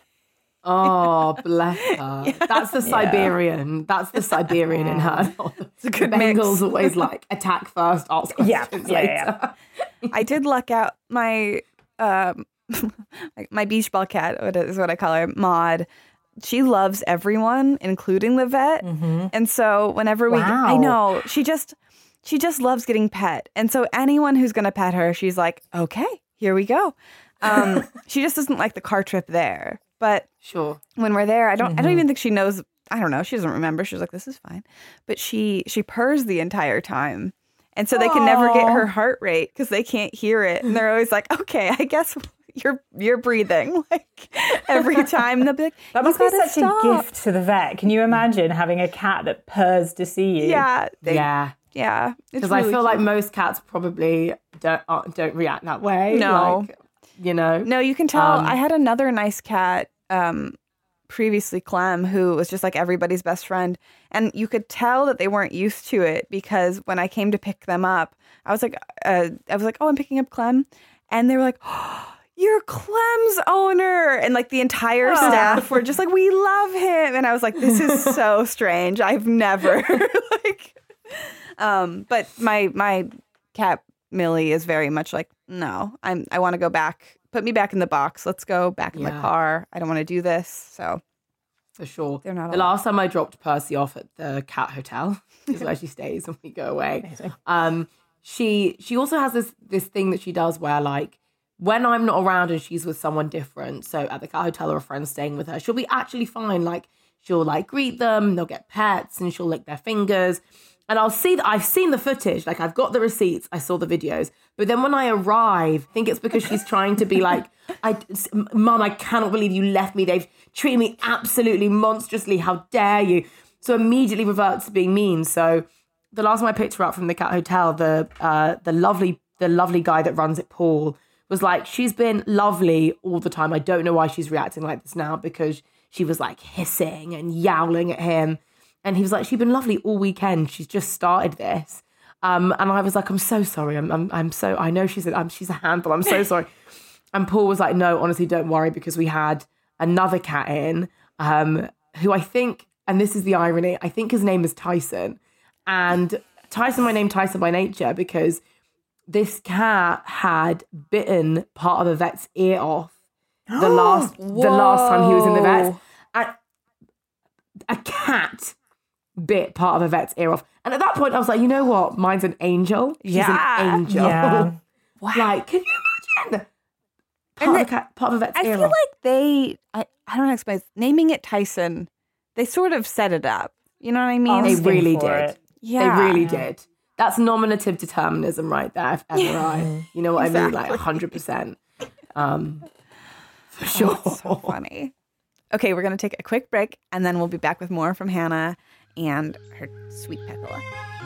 Oh, bless her. That's the Siberian. That's the Siberian in her. It's a good Bengals mix. always like attack first, ask Yeah, questions yeah, later. yeah. I did luck out my um like my beach ball cat, what is what I call her, Maud. She loves everyone, including the vet. And so whenever we Wow. I know, she just she just loves getting pet. And so anyone who's gonna pet her, she's like, okay, here we go. Um she just doesn't like the car trip there. But Sure. when we're there, I don't I don't even think she knows. I don't know. She doesn't remember. She's like, this is fine. But she she purrs the entire time. And so they can never get her heart rate because they can't hear it. And they're always like, okay, I guess you're you're breathing. Like every time they'll be like, That "You must be gotta such stop." a gift to the vet. Can you imagine having a cat that purrs to see you? Yeah. They, Yeah. Yeah. Because I feel like most cats probably don't uh, don't react that way. No. Like, you know. No, you can tell. Um, I had another nice cat um, previously, Clem, who was just like everybody's best friend. And you could tell that they weren't used to it because when I came to pick them up, I was like, uh, I was like, oh, I'm picking up Clem. And they were like, oh, you're Clem's owner. And like the entire staff were just like, we love him. And I was like, this is so strange. I've never like, um, but my, my cat Millie is very much like, no, I'm, I want to go back. Put me back in the box. Let's go back in the Yeah. car. I don't want to do this. So For sure. They're not the allowed. last time I dropped Percy off at the cat hotel is where she stays when we go away. Um, she she also has this this thing that she does where like when I'm not around and she's with someone different, so at the cat hotel or a friend staying with her, she'll be actually fine. Like she'll like greet them, they'll get pets, and she'll lick their fingers. And I'll see that I've seen the footage, like I've got the receipts, I saw the videos. But then when I arrive, I think it's because she's trying to be like, I, Mum, I cannot believe you left me. They've treated me absolutely monstrously. How dare you? So immediately reverts to being mean. So the last time I picked her up from the cat hotel, the uh, the lovely the lovely guy that runs it, Paul, was like, she's been lovely all the time. I don't know why she's reacting like this now, because she was like hissing and yowling at him. And he was like, she's been lovely all weekend. She's just started this. Um, and I was like, I'm so sorry. I'm, I'm, I'm so, I know she's a, I'm, she's a handful. I'm so sorry. And Paul was like, no, honestly, don't worry, because we had another cat in, um, who I think, and this is the irony, I think his name is Tyson. And Tyson, my name Tyson by nature, because this cat had bitten part of the vet's ear off the last, the last time he was in the vet. And a cat bit part of a vet's ear off. And at that point, I was like, you know what? Mine's an angel. She's Yeah. an angel. Yeah. Like, can you imagine? Part, And of, a the- cat, part of a vet's I ear feel off. like they, I, I don't know, explain, naming it Tyson, they sort of set it up. You know what I mean? They Asking really for did. it. yeah. They really did. That's nominative determinism right there, if ever I. You know what I mean? Like one hundred percent. Um, for sure. Oh, so funny. Okay, we're going to take a quick break, and then we'll be back with more from Hannah and her sweet Pekala.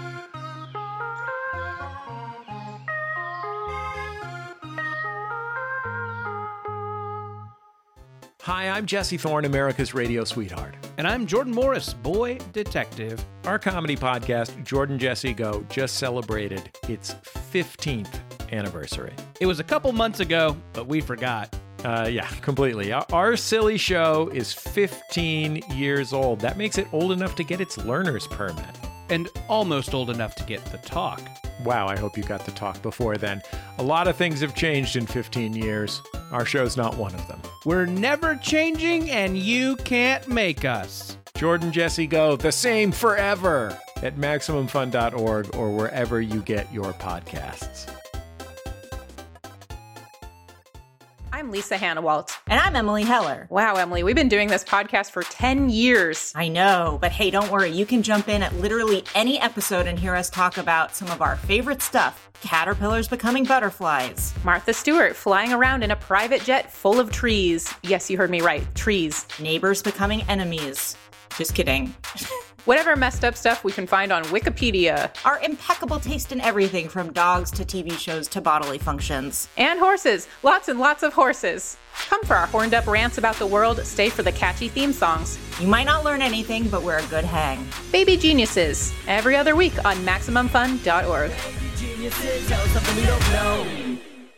Hi, I'm Jesse Thorne, America's radio sweetheart. And I'm Jordan Morris, boy detective. Our comedy podcast, Jordan Jesse Go, just celebrated its fifteenth anniversary. It was a couple months ago, but we forgot. Uh, yeah, completely. Our, our silly show is fifteen years old. That makes it old enough to get its learner's permit. And almost old enough to get the talk. Wow, I hope you got the talk before then. A lot of things have changed in fifteen years. Our show's not one of them. We're never changing, and you can't make us. Jordan Jesse Go, the same forever at maximum fun dot org or wherever you get your podcasts. I I'm Lisa Hannawalt. And I'm Emily Heller. Wow, Emily, we've been doing this podcast for ten years. I know, but hey, don't worry. You can jump in at literally any episode and hear us talk about some of our favorite stuff. Caterpillars becoming butterflies. Martha Stewart flying around in a private jet full of trees. Yes, you heard me right. Trees. Neighbors becoming enemies. Just kidding. Whatever messed up stuff we can find on Wikipedia. Our impeccable taste in everything from dogs to T V shows to bodily functions. And horses. Lots and lots of horses. Come for our horned up rants about the world. Stay for the catchy theme songs. You might not learn anything, but we're a good hang. Baby Geniuses. Every other week on Maximum Fun dot org. Geniuses, tell us something we don't know.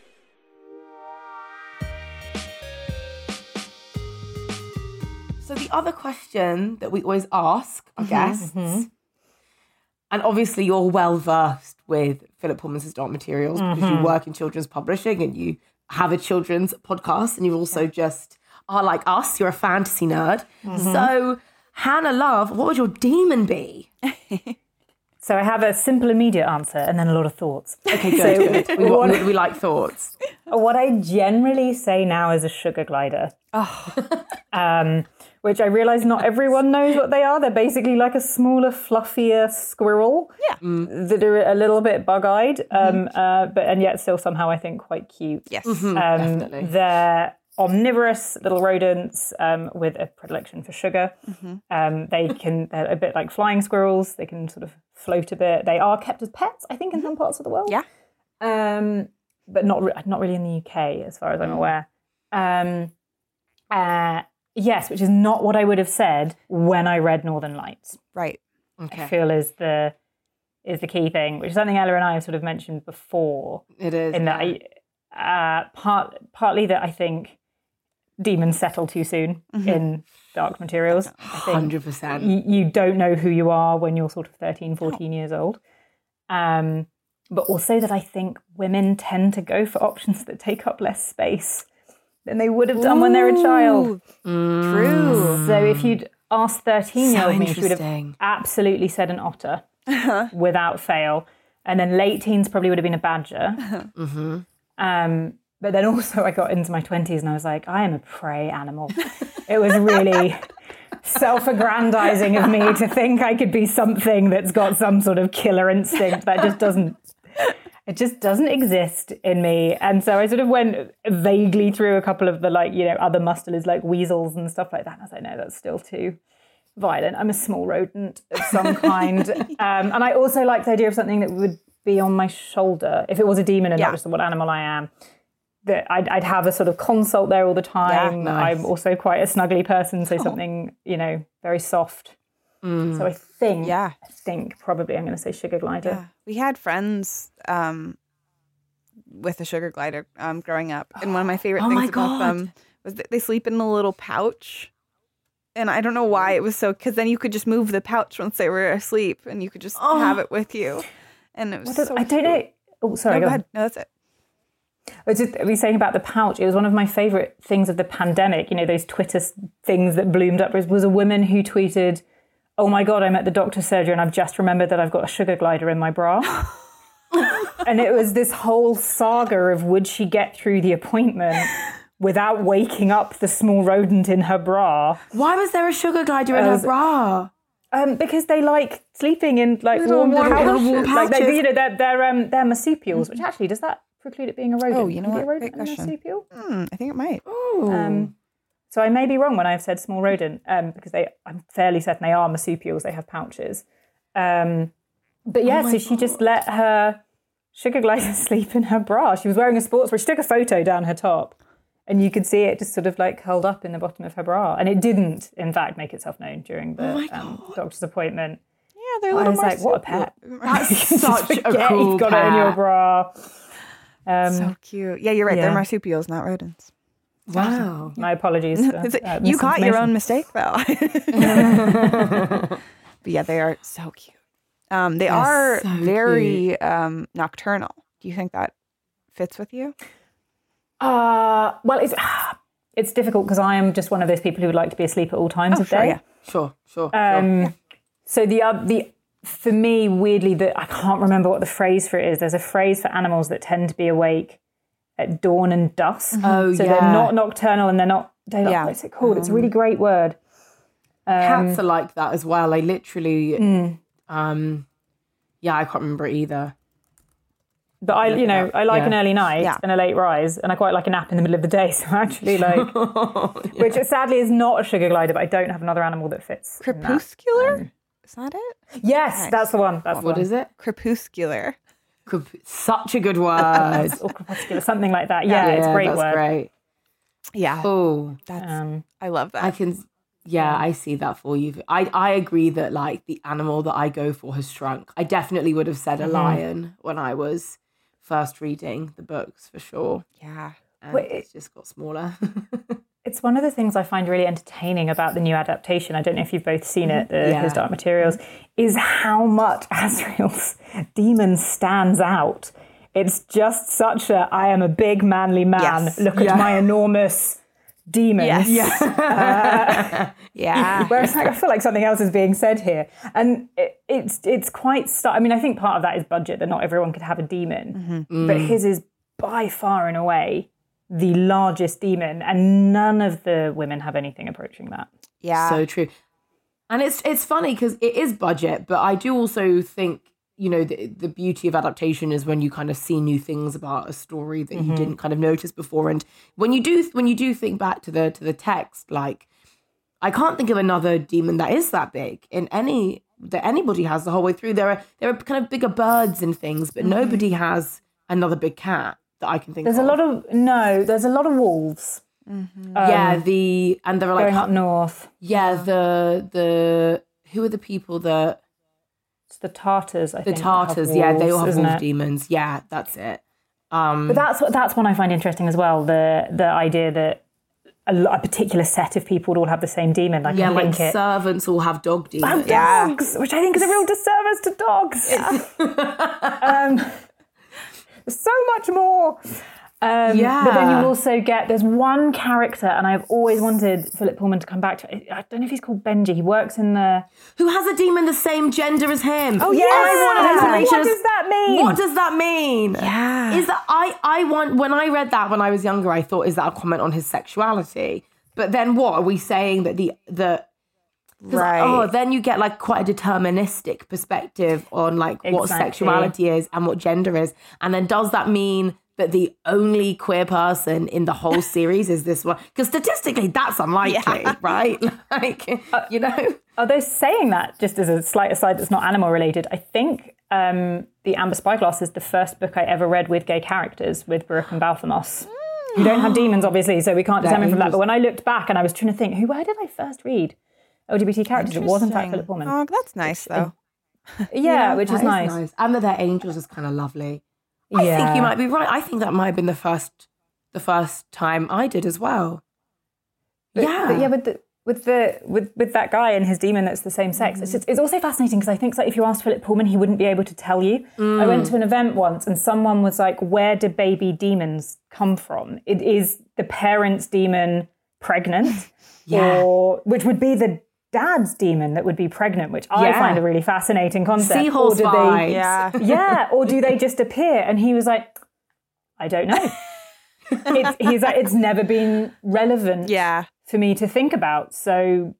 So the other question that we always ask our Mm-hmm, guests, and obviously you're well versed with Philip Pullman's Dark Materials because Mm-hmm. you work in children's publishing and you have a children's podcast, and you also just are like us, you're a fantasy nerd. Mm-hmm. So Hannah Love, what would your demon be? So I have a simple, immediate answer and then a lot of thoughts. Okay, good. So good. We, what, we, we like thoughts. what I generally say now is a sugar glider. um, which I realise not everyone knows what they are. They're basically like a smaller, fluffier squirrel Yeah. that are a little bit bug-eyed, um, uh, but and yet still somehow I think quite cute. Yes. Um, Definitely. They're omnivorous little rodents um, with a predilection for sugar. Um, they can, they're a bit like flying squirrels. They can sort of float a bit. They are kept as pets, I think, in some parts of the world. Yeah. Um, but not re- not really in the U K, as far as I'm aware. Um, uh, yes, which is not what I would have said when I read Northern Lights. Right. I feel is the is the key thing, which is something Ella and I have sort of mentioned before. It is. In that, I, uh, part partly that I think demons settle too soon in Dark Materials. I think one hundred percent. you, you don't know who you are when you're sort of thirteen, fourteen years old. Um, but also that I think women tend to go for options that take up less space than they would have done when they're a child. True. So if you'd asked thirteen-year-old So me, she would have interesting. absolutely said an otter without fail. And then late teens probably would have been a badger. Um, but then also I got into my twenties and I was like, I am a prey animal. It was really self-aggrandizing of me to think I could be something that's got some sort of killer instinct that just doesn't, it just doesn't exist in me. And so I sort of went vaguely through a couple of the like, you know, other mustelers like weasels and stuff like that. And I was like, no, that's still too violent. I'm a small rodent of some kind. Um, and I also like the idea of something that would be on my shoulder. If it was a demon and Yeah. not just what animal I am, that I'd, I'd have a sort of consult there all the time. Yeah, nice. I'm also quite a snuggly person, so something, you know, very soft. So I think, Yeah. I think probably I'm going to say sugar glider. Yeah. We had friends um, with a sugar glider um, growing up. And one of my favorite Oh things my about God. them was that they sleep in a little pouch. And I don't know why it was so, because then you could just move the pouch once they were asleep and you could just Oh. have it with you. And it was What does- so I don't know. Oh, sorry. No, go go on. ahead. No, that's it. I was just I was saying about the pouch. It was one of my favourite things of the pandemic. You know, those Twitter s- things that bloomed up. Was, was a woman who tweeted, "Oh my God, I'm at the doctor's surgery and I've just remembered that I've got a sugar glider in my bra." And it was this whole saga of would she get through the appointment without waking up the small rodent in her bra? Why was there a sugar glider in Uh, her was- bra? Um, because they like sleeping in like Little warm, warm pouches. pouches. Like they, Pouches. you know, they're they're um they're marsupials. Which actually does that preclude it being a rodent? Oh, you know Can it be what? a rodent Great and a question. marsupial? Hmm, I think it might. Um, so I may be wrong when I've said small rodent, um, because they, I'm fairly certain they are marsupials. They have pouches. Um, but yeah, so she just let her sugar glider sleep in her bra. She was wearing a sports bra. She took a photo down her top, and you could see it just sort of like curled up in the bottom of her bra. And it didn't, in fact, make itself known during the um, doctor's appointment. Yeah, they're I little was like, what a pet. marsupials. Such a Forget cool you've got it in your pet. bra. Um, So cute. Yeah, you're right. yeah. They're marsupials, not rodents. Wow. my apologies. For, Is it- uh, you caught your own misinformation. mistake, though. But yeah, they are so cute. Um, they are so very um, nocturnal. Do you think that fits with you? Uh, well, it's it's difficult because I am just one of those people who would like to be asleep at all times of sure, day. yeah. Sure, sure. sure. Um, So the uh, the for me, weirdly, that I can't remember what the phrase for it is. There's a phrase for animals that tend to be awake at dawn and dusk. Oh, so yeah. they're not nocturnal and they're not daylight. Yeah. What's it called? It's a really great word. Cats are like that as well. I literally, Mm. um, yeah, I can't remember it either. But I, you know, I like Yeah. an early night Yeah. and a late rise, and I quite like a nap in the middle of the day. So actually, like, which sadly is not a sugar glider, but I don't have another animal that fits. in that. Crepuscular? Is that it? Yes, Nice. that's the one. That's the What one. is it? Crepuscular. Such a good word. Or crepuscular, something like that. Yeah, it's a great that's word. great. Yeah. Oh, That's Um, I love that. I can, yeah, I see that for you. I, I agree that like the animal that I go for has shrunk. I definitely would have said a lion when I was first reading the books for sure. yeah. And Wait, it's just got smaller. It's one of the things I find really entertaining about the new adaptation. I don't know if you've both seen it, the Yeah. His Dark Materials, is how much Asriel's demon stands out. It's just such a, I am a big manly man. Yes. Look Yeah. at my enormous demon. Yes. Yeah. Whereas like, I feel like something else is being said here. And it, it's it's quite, stu- I mean, I think part of that is budget, that not everyone could have a demon. But his is by far and away the largest demon, and none of the women have anything approaching that. Yeah. So true. And it's it's funny because it is budget, but I do also think, you know, the, the beauty of adaptation is when you kind of see new things about a story that you didn't kind of notice before. And when you do when you do think back to the to the text, like I can't think of another demon that is that big in any that anybody has the whole way through. There are there are kind of bigger birds and things, but nobody has another big cat that I can think There's of. a lot of, no, there's a lot of wolves yeah, the and there are like going up north. yeah, the the who are the people that It's the Tartars, I the think. that have Tartars, yeah, they all have wolves, isn't wolf it? demons. Yeah, that's it. Um, But that's what that's one I find interesting as well. The the idea that a, lo- a particular set of people would all have the same demon. Like yeah, I like think it. servants all have dog demons. And dogs, which I think is a real disservice to dogs. um, there's so much more. Um, Yeah. But then you also get, there's one character, and I've always wanted Philip Pullman to come back to it. I don't know if he's called Benji. He works in the... Who has a demon the same gender as him? Oh, yes! I want an explanation. What does that mean? What does that mean? Yeah. Is that I? I want when I read that when I was younger, I thought, is that a comment on his sexuality? But then what are we saying that the the 'cause, Right. Oh, then you get like quite a deterministic perspective on like what Exactly. sexuality is and what gender is, and then does that mean that the only queer person in the whole series is this one? Because statistically, that's unlikely, right? Like, you know. Although saying that, just as a slight aside that's not animal related, I think um, The Amber Spyglass is the first book I ever read with gay characters, with Baruch and Balthamos. You don't have demons, obviously, so we can't determine from that. But when I looked back and I was trying to think, who, where did I first read L G B T characters? It was, in fact, Philip Pullman. Oh, that's nice though. yeah, which That is nice. And that they're angels is kind of lovely. I Yeah. think you might be right. I think that might have been the first the first time I did as well. But, yeah. but yeah, with the with the with with that guy and his demon that's the same sex. It's just, it's also fascinating because I think like if you asked Philip Pullman, he wouldn't be able to tell you. I went to an event once and someone was like, "Where do baby demons come from?" It is the parent's demon pregnant, Yeah. or which would be the dad's demon that would be pregnant, which I Yeah. find a really fascinating concept. Seahorse Or do vibes. they, Yeah. yeah, or do they just appear? And he was like, I don't know. it's, he's like, it's never been relevant Yeah. for me to think about. So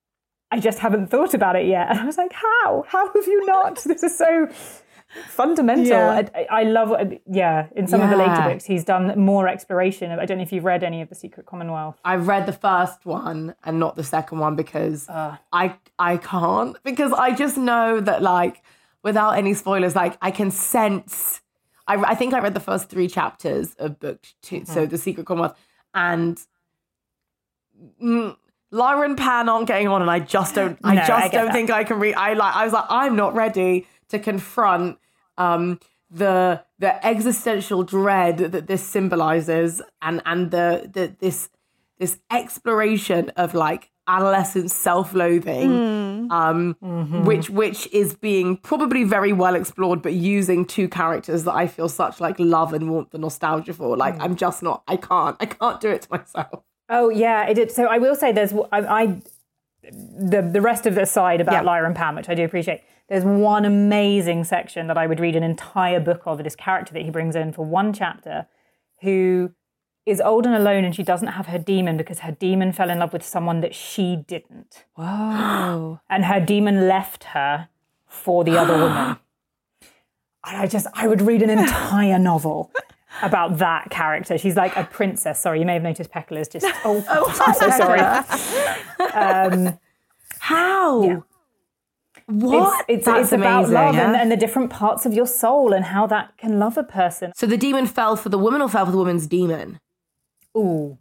I just haven't thought about it yet. And I was like, how? How have you not? This is so fundamental. Yeah. I, I love, yeah, in some of the later Yeah. books, he's done more exploration of, I don't know if you've read any of The Secret Commonwealth. I've read the first one and not the second one because I I can't because I just know that like without any spoilers, like I can sense. I, I think I read the first three chapters of book two, so The Secret Commonwealth, and mm, Lyra and Pan aren't getting on, and I just don't. I No, I just get don't that. think I can read. I like. I was like, I'm not ready to confront um, the the existential dread that this symbolizes, and and the the this this exploration of like adolescent self-loathing, um, which which is being probably very well explored, but using two characters that I feel such like love and warmth and nostalgia for. Like I'm just not. I can't. I can't do it to myself. Oh yeah, it did. So I will say there's I, I the the rest of the side about Yeah. Lyra and Pam, which I do appreciate. There's one amazing section that I would read an entire book of this character that he brings in for one chapter, who is old and alone, and she doesn't have her demon because her demon fell in love with someone that she didn't. Whoa. And her demon left her for the other woman. And I just, I would read an entire novel about that character. She's like a princess. Sorry, you may have noticed Pekala's just, oh, oh I'm so sorry. Um, How? Yeah. What? It's, it's, That's it's about amazing, love yeah? and, and the different parts of your soul and how that can love a person. So the demon fell for the woman or fell for the woman's demon? Ooh.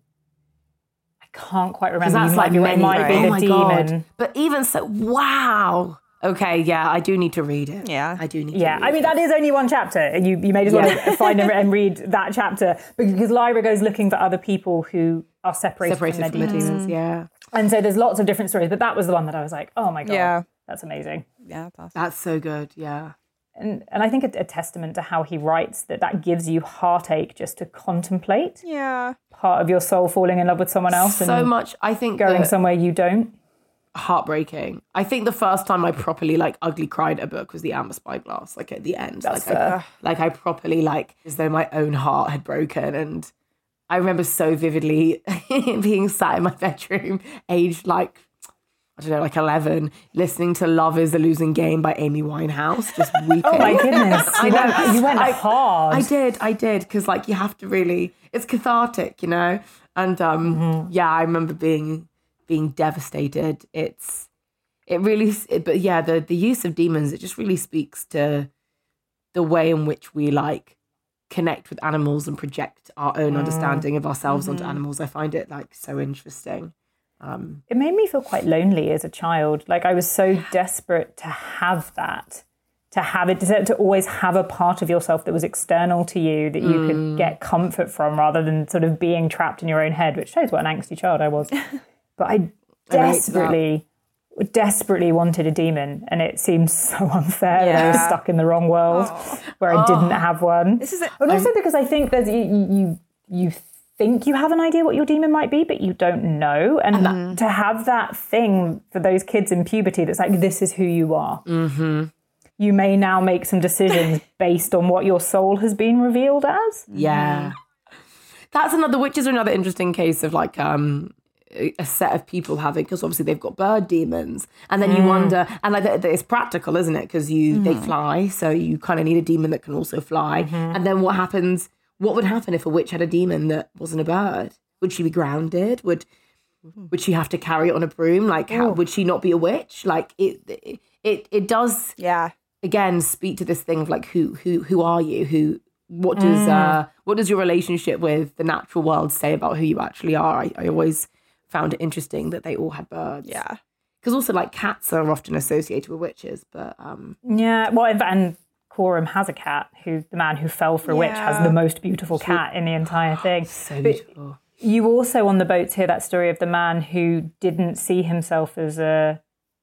I can't quite Because remember. that's You like might be, it many, might be oh the my demon. God. But even so, wow. Okay, yeah, I do need to read it. Yeah. I do need Yeah, to read I mean, it. that is only one chapter. You you may just want Yeah. to find and, and read that chapter because Lyra goes looking for other people who are separated, Separated from from their the demons. demons, yeah. And so there's lots of different stories, but that was the one that I was like, oh my God, Yeah. that's amazing. Yeah, that's awesome. That's so good, yeah. And and I think a, a testament to how he writes that that gives you heartache just to contemplate Yeah. part of your soul falling in love with someone else So and much, I think, going that- somewhere you don't. heartbreaking. I think the first time I properly like ugly cried at a book was the Amber Spyglass, like at the end. That's like I, fair. like I properly like as though my own heart had broken. And I remember so vividly being sat in my bedroom, aged like I don't know, like eleven, listening to Love is a Losing Game by Amy Winehouse, just weeping. Oh my goodness. I You know. went, you went I- hard. I did, I did, because like you have to really, it's cathartic, you know? And um, Mm-hmm. yeah, I remember being being devastated. It's, it really, it, but yeah, the, the use of demons, it just really speaks to the way in which we like connect with animals and project our own understanding of ourselves onto animals. I find it like so interesting. Um, It made me feel quite lonely as a child. Like I was so desperate to have that, to have it, to, to always have a part of yourself that was external to you that you could get comfort from rather than sort of being trapped in your own head, which shows what an angsty child I was. But I I relate to that. desperately, desperately wanted a demon, and it seems so unfair that I was Yeah. stuck in the wrong world where I didn't have one. This is a- and also because I think there's you you you think you have an idea what your demon might be, but you don't know. And that, to have that thing for those kids in puberty that's like, this is who you are. Mm-hmm. You may now make some decisions based on what your soul has been revealed as. Yeah. That's another, which is another interesting case of like um, a set of people having, because obviously they've got bird demons. And then you wonder, and like th- th- it's practical, isn't it? Because you they fly, so you kind of need a demon that can also fly. And then what happens, what would happen if a witch had a demon that wasn't a bird? Would she be grounded? Would would she have to carry it on a broom? Like, how, would she not be a witch? Like, it it it does, Yeah. again, speak to this thing of like, who who who are you? Who what does uh what does your relationship with the natural world say about who you actually are? I, I always found it interesting that they all had birds. Yeah. Because also like cats are often associated with witches, but um Yeah, well, and- and Coram has a cat who, the man who fell for a witch, has Yeah. the most beautiful cat in the entire thing. so But beautiful. you also on the boats hear that story of the man who didn't see himself as a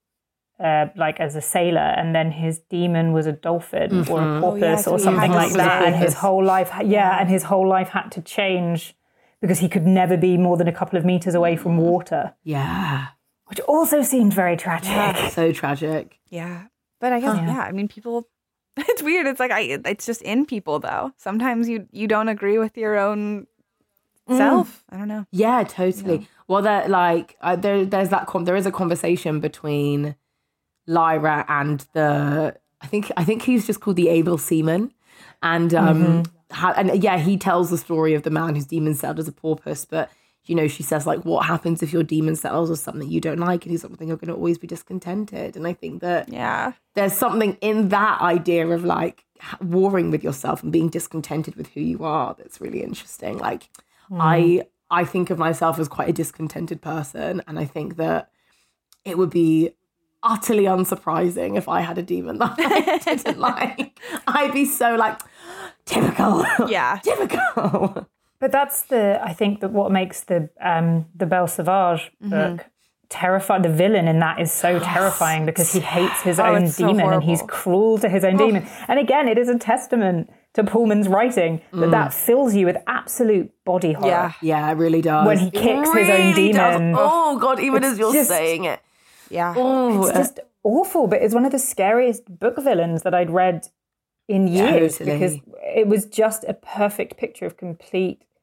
uh, like as a sailor, and then his demon was a dolphin or a porpoise yeah, so or he something had like to that, and his stay. whole life, yeah, and his whole life had to change because he could never be more than a couple of meters away from water, Yeah. which also seemed very tragic. So tragic. Yeah. But I guess, Huh. yeah, I mean, people, it's weird. It's like, I, it's just in people though. Sometimes you, you don't agree with your own self. I don't know. Yeah, totally. Well, that like uh, there, there's that con- there is a conversation between Lyra and the I think I think he's just called the Able Seaman, and um ha- and yeah, he tells the story of the man whose demon settled as a porpoise, but you know, she says like, what happens if your demon settles as something you don't like, and he's something you're going to always be discontented. And I think that Yeah. there's something in that idea of like warring with yourself and being discontented with who you are that's really interesting. Like I I think of myself as quite a discontented person, and I think that it would be utterly unsurprising if I had a demon that I didn't like. I'd be so like, typical. Yeah. Typical. But that's the, I think that what makes the um, the Belle Sauvage book terrifying. The villain in that is so terrifying because he hates his Oh, own it's so demon and he's horrible. cruel to his own demon. And again, it is a testament to Pullman's writing that that fills you with absolute body horror. Yeah. Yeah, it really does. When he It kicks his own really does. demon. Oh God, even It's as you're just- saying it. Yeah. Oh, It's just awful, but it's one of the scariest book villains that I'd read in years Totally. because it was just a perfect picture of complete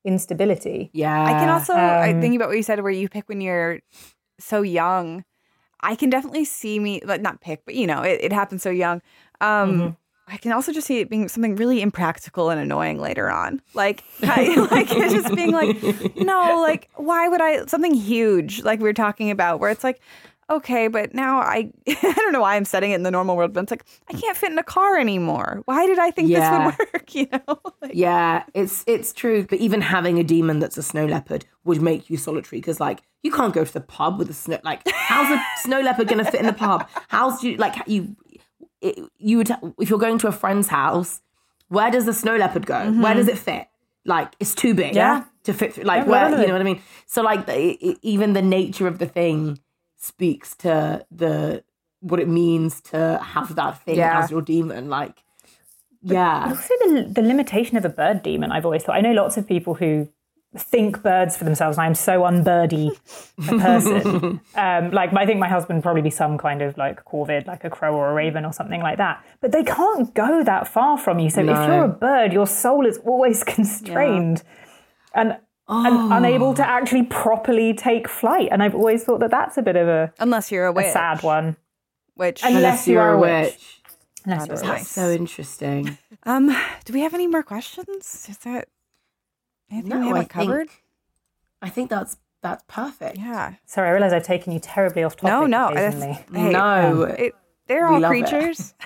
instability. Yeah. I can also, I Um, think about what you said where you pick when you're so young. I can definitely see me, like not pick, but you know, it, it happens so young. Um, Mm-hmm. I can also just see it being something really impractical and annoying later on. Like, I, like it's just being like, no, like, why would I, something huge, like we were talking about, where it's like, okay, but now I, I don't know why I'm setting it in the normal world, but it's like, I can't fit in a car anymore. Why did I think Yeah. this would work? You know? Like, Yeah, it's it's true. But even having a demon that's a snow leopard would make you solitary because, like, you can't go to the pub with a snow. Like, how's a snow leopard going to fit in the pub? How's you like you? It, you would if you're going to a friend's house. Where does the snow leopard go? Mm-hmm. Where does it fit? Like, it's too big. Yeah. to fit. Through, like, Yeah, where totally. you know what I mean? So, like, the, it, even the nature of the thing speaks to the what it means to have that thing Yeah. as your demon. Like, But yeah. also the, the limitation of a bird demon, I've always thought. I know lots of people who think birds for themselves, and I'm so unbirdy a person. um, like, I think my husband would probably be some kind of like corvid, like a crow or a raven or something like that. But they can't go that far from you. So No. if you're a bird, your soul is always constrained and, and unable to actually properly take flight. And I've always thought that that's a bit of a, unless you're a a witch, sad one. which Unless Unless you you're are a a witch. witch. Unless That you're is a nice. witch. So interesting. Um, do we have any more questions? Is that anything No, we I haven't think- covered? I think that's that's perfect. Yeah. Sorry, I realise I've taken you terribly off topic No, no. occasionally. That's, hey, No. um, it, they're We all love it. creatures.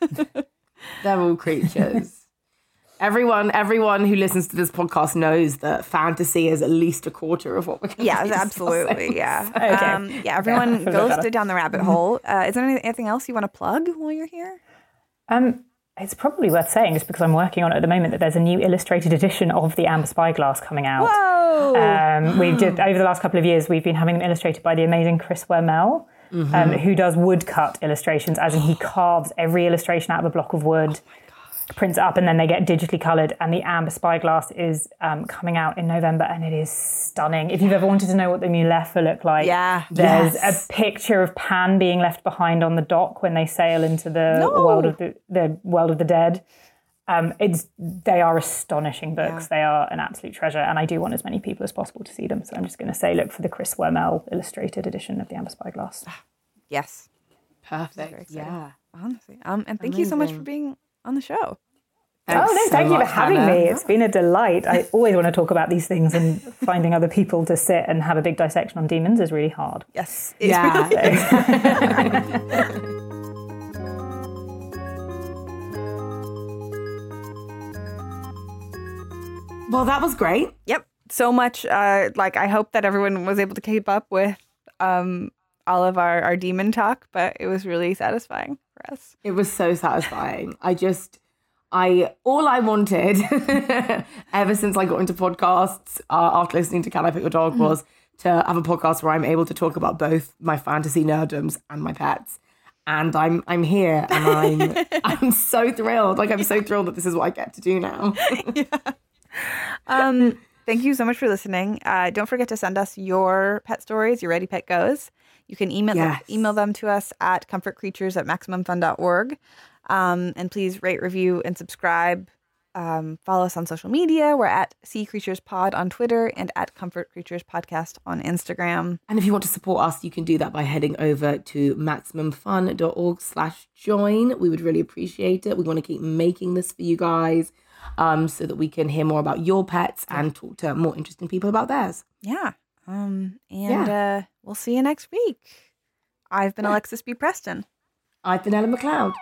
They're all creatures. everyone, everyone who listens to this podcast knows that fantasy is at least a quarter of what we're going to Yes, be absolutely. discussing. Yeah. Okay. Um, yeah. Everyone Yeah, goes better. to down the rabbit hole. Uh, is there any- anything else you want to plug while you're here? Um, it's probably worth saying, just because I'm working on it at the moment, that there's a new illustrated edition of the Amber Spyglass coming out. Whoa! Um, we've just, over the last couple of years, we've been having them illustrated by the amazing Chris Wermel, um, who does woodcut illustrations, as in he carves every illustration out of a block of wood, prints it up, and then they get digitally coloured. And the Amber Spyglass is um, coming out in November, and it is stunning. If you've ever wanted to know what the Mulefa look like, Yeah. there's Yes. a picture of Pan being left behind on the dock when they sail into the No. world of the, the world of the dead. Um, it's they are astonishing books. Yeah. They are an absolute treasure, and I do want as many people as possible to see them. So I'm just going to say, look for the Chris Wermel illustrated edition of the Amber Spyglass. Yes. Perfect. Yeah. Honestly. Um, and thank you so much for Amazing. being on the show. Oh no, so thank you for much, having Hannah. me. It's been a delight. I always want to talk about these things, and finding other people to sit and have a big dissection on demons is really hard. Yes. It's Yeah. really- Well, that was great. Yep. So much. Uh, like, I hope that everyone was able to keep up with um, all of our, our demon talk, but it was really satisfying for us. It was so satisfying. I just, I, all I wanted ever since I got into podcasts uh, after listening to Can I Pet Your Dog was to have a podcast where I'm able to talk about both my fantasy nerdoms and my pets. And I'm I'm here and I'm I'm so thrilled. Like, I'm so thrilled that this is what I get to do now. Um, thank you so much for listening. Uh, don't forget to send us your pet stories, your Ready Pet Goes. You can email Yes. them, email them to us at comfortcreatures at maximum fun dot org. Um, and please rate, review, and subscribe. Um, follow us on social media. We're at Sea Creatures Pod on Twitter and at Comfort Creatures Podcast on Instagram. And if you want to support us, you can do that by heading over to maximumfun.org slash join. We would really appreciate it. We want to keep making this for you guys um, so that we can hear more about your pets and talk to more interesting people about theirs. Yeah. Um, and uh, we'll see you next week. I've been Alexis B. Preston. I've been Ellen McLeod.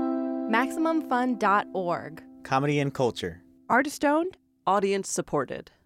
maximum fun dot org. Comedy and culture. Artist owned, audience supported.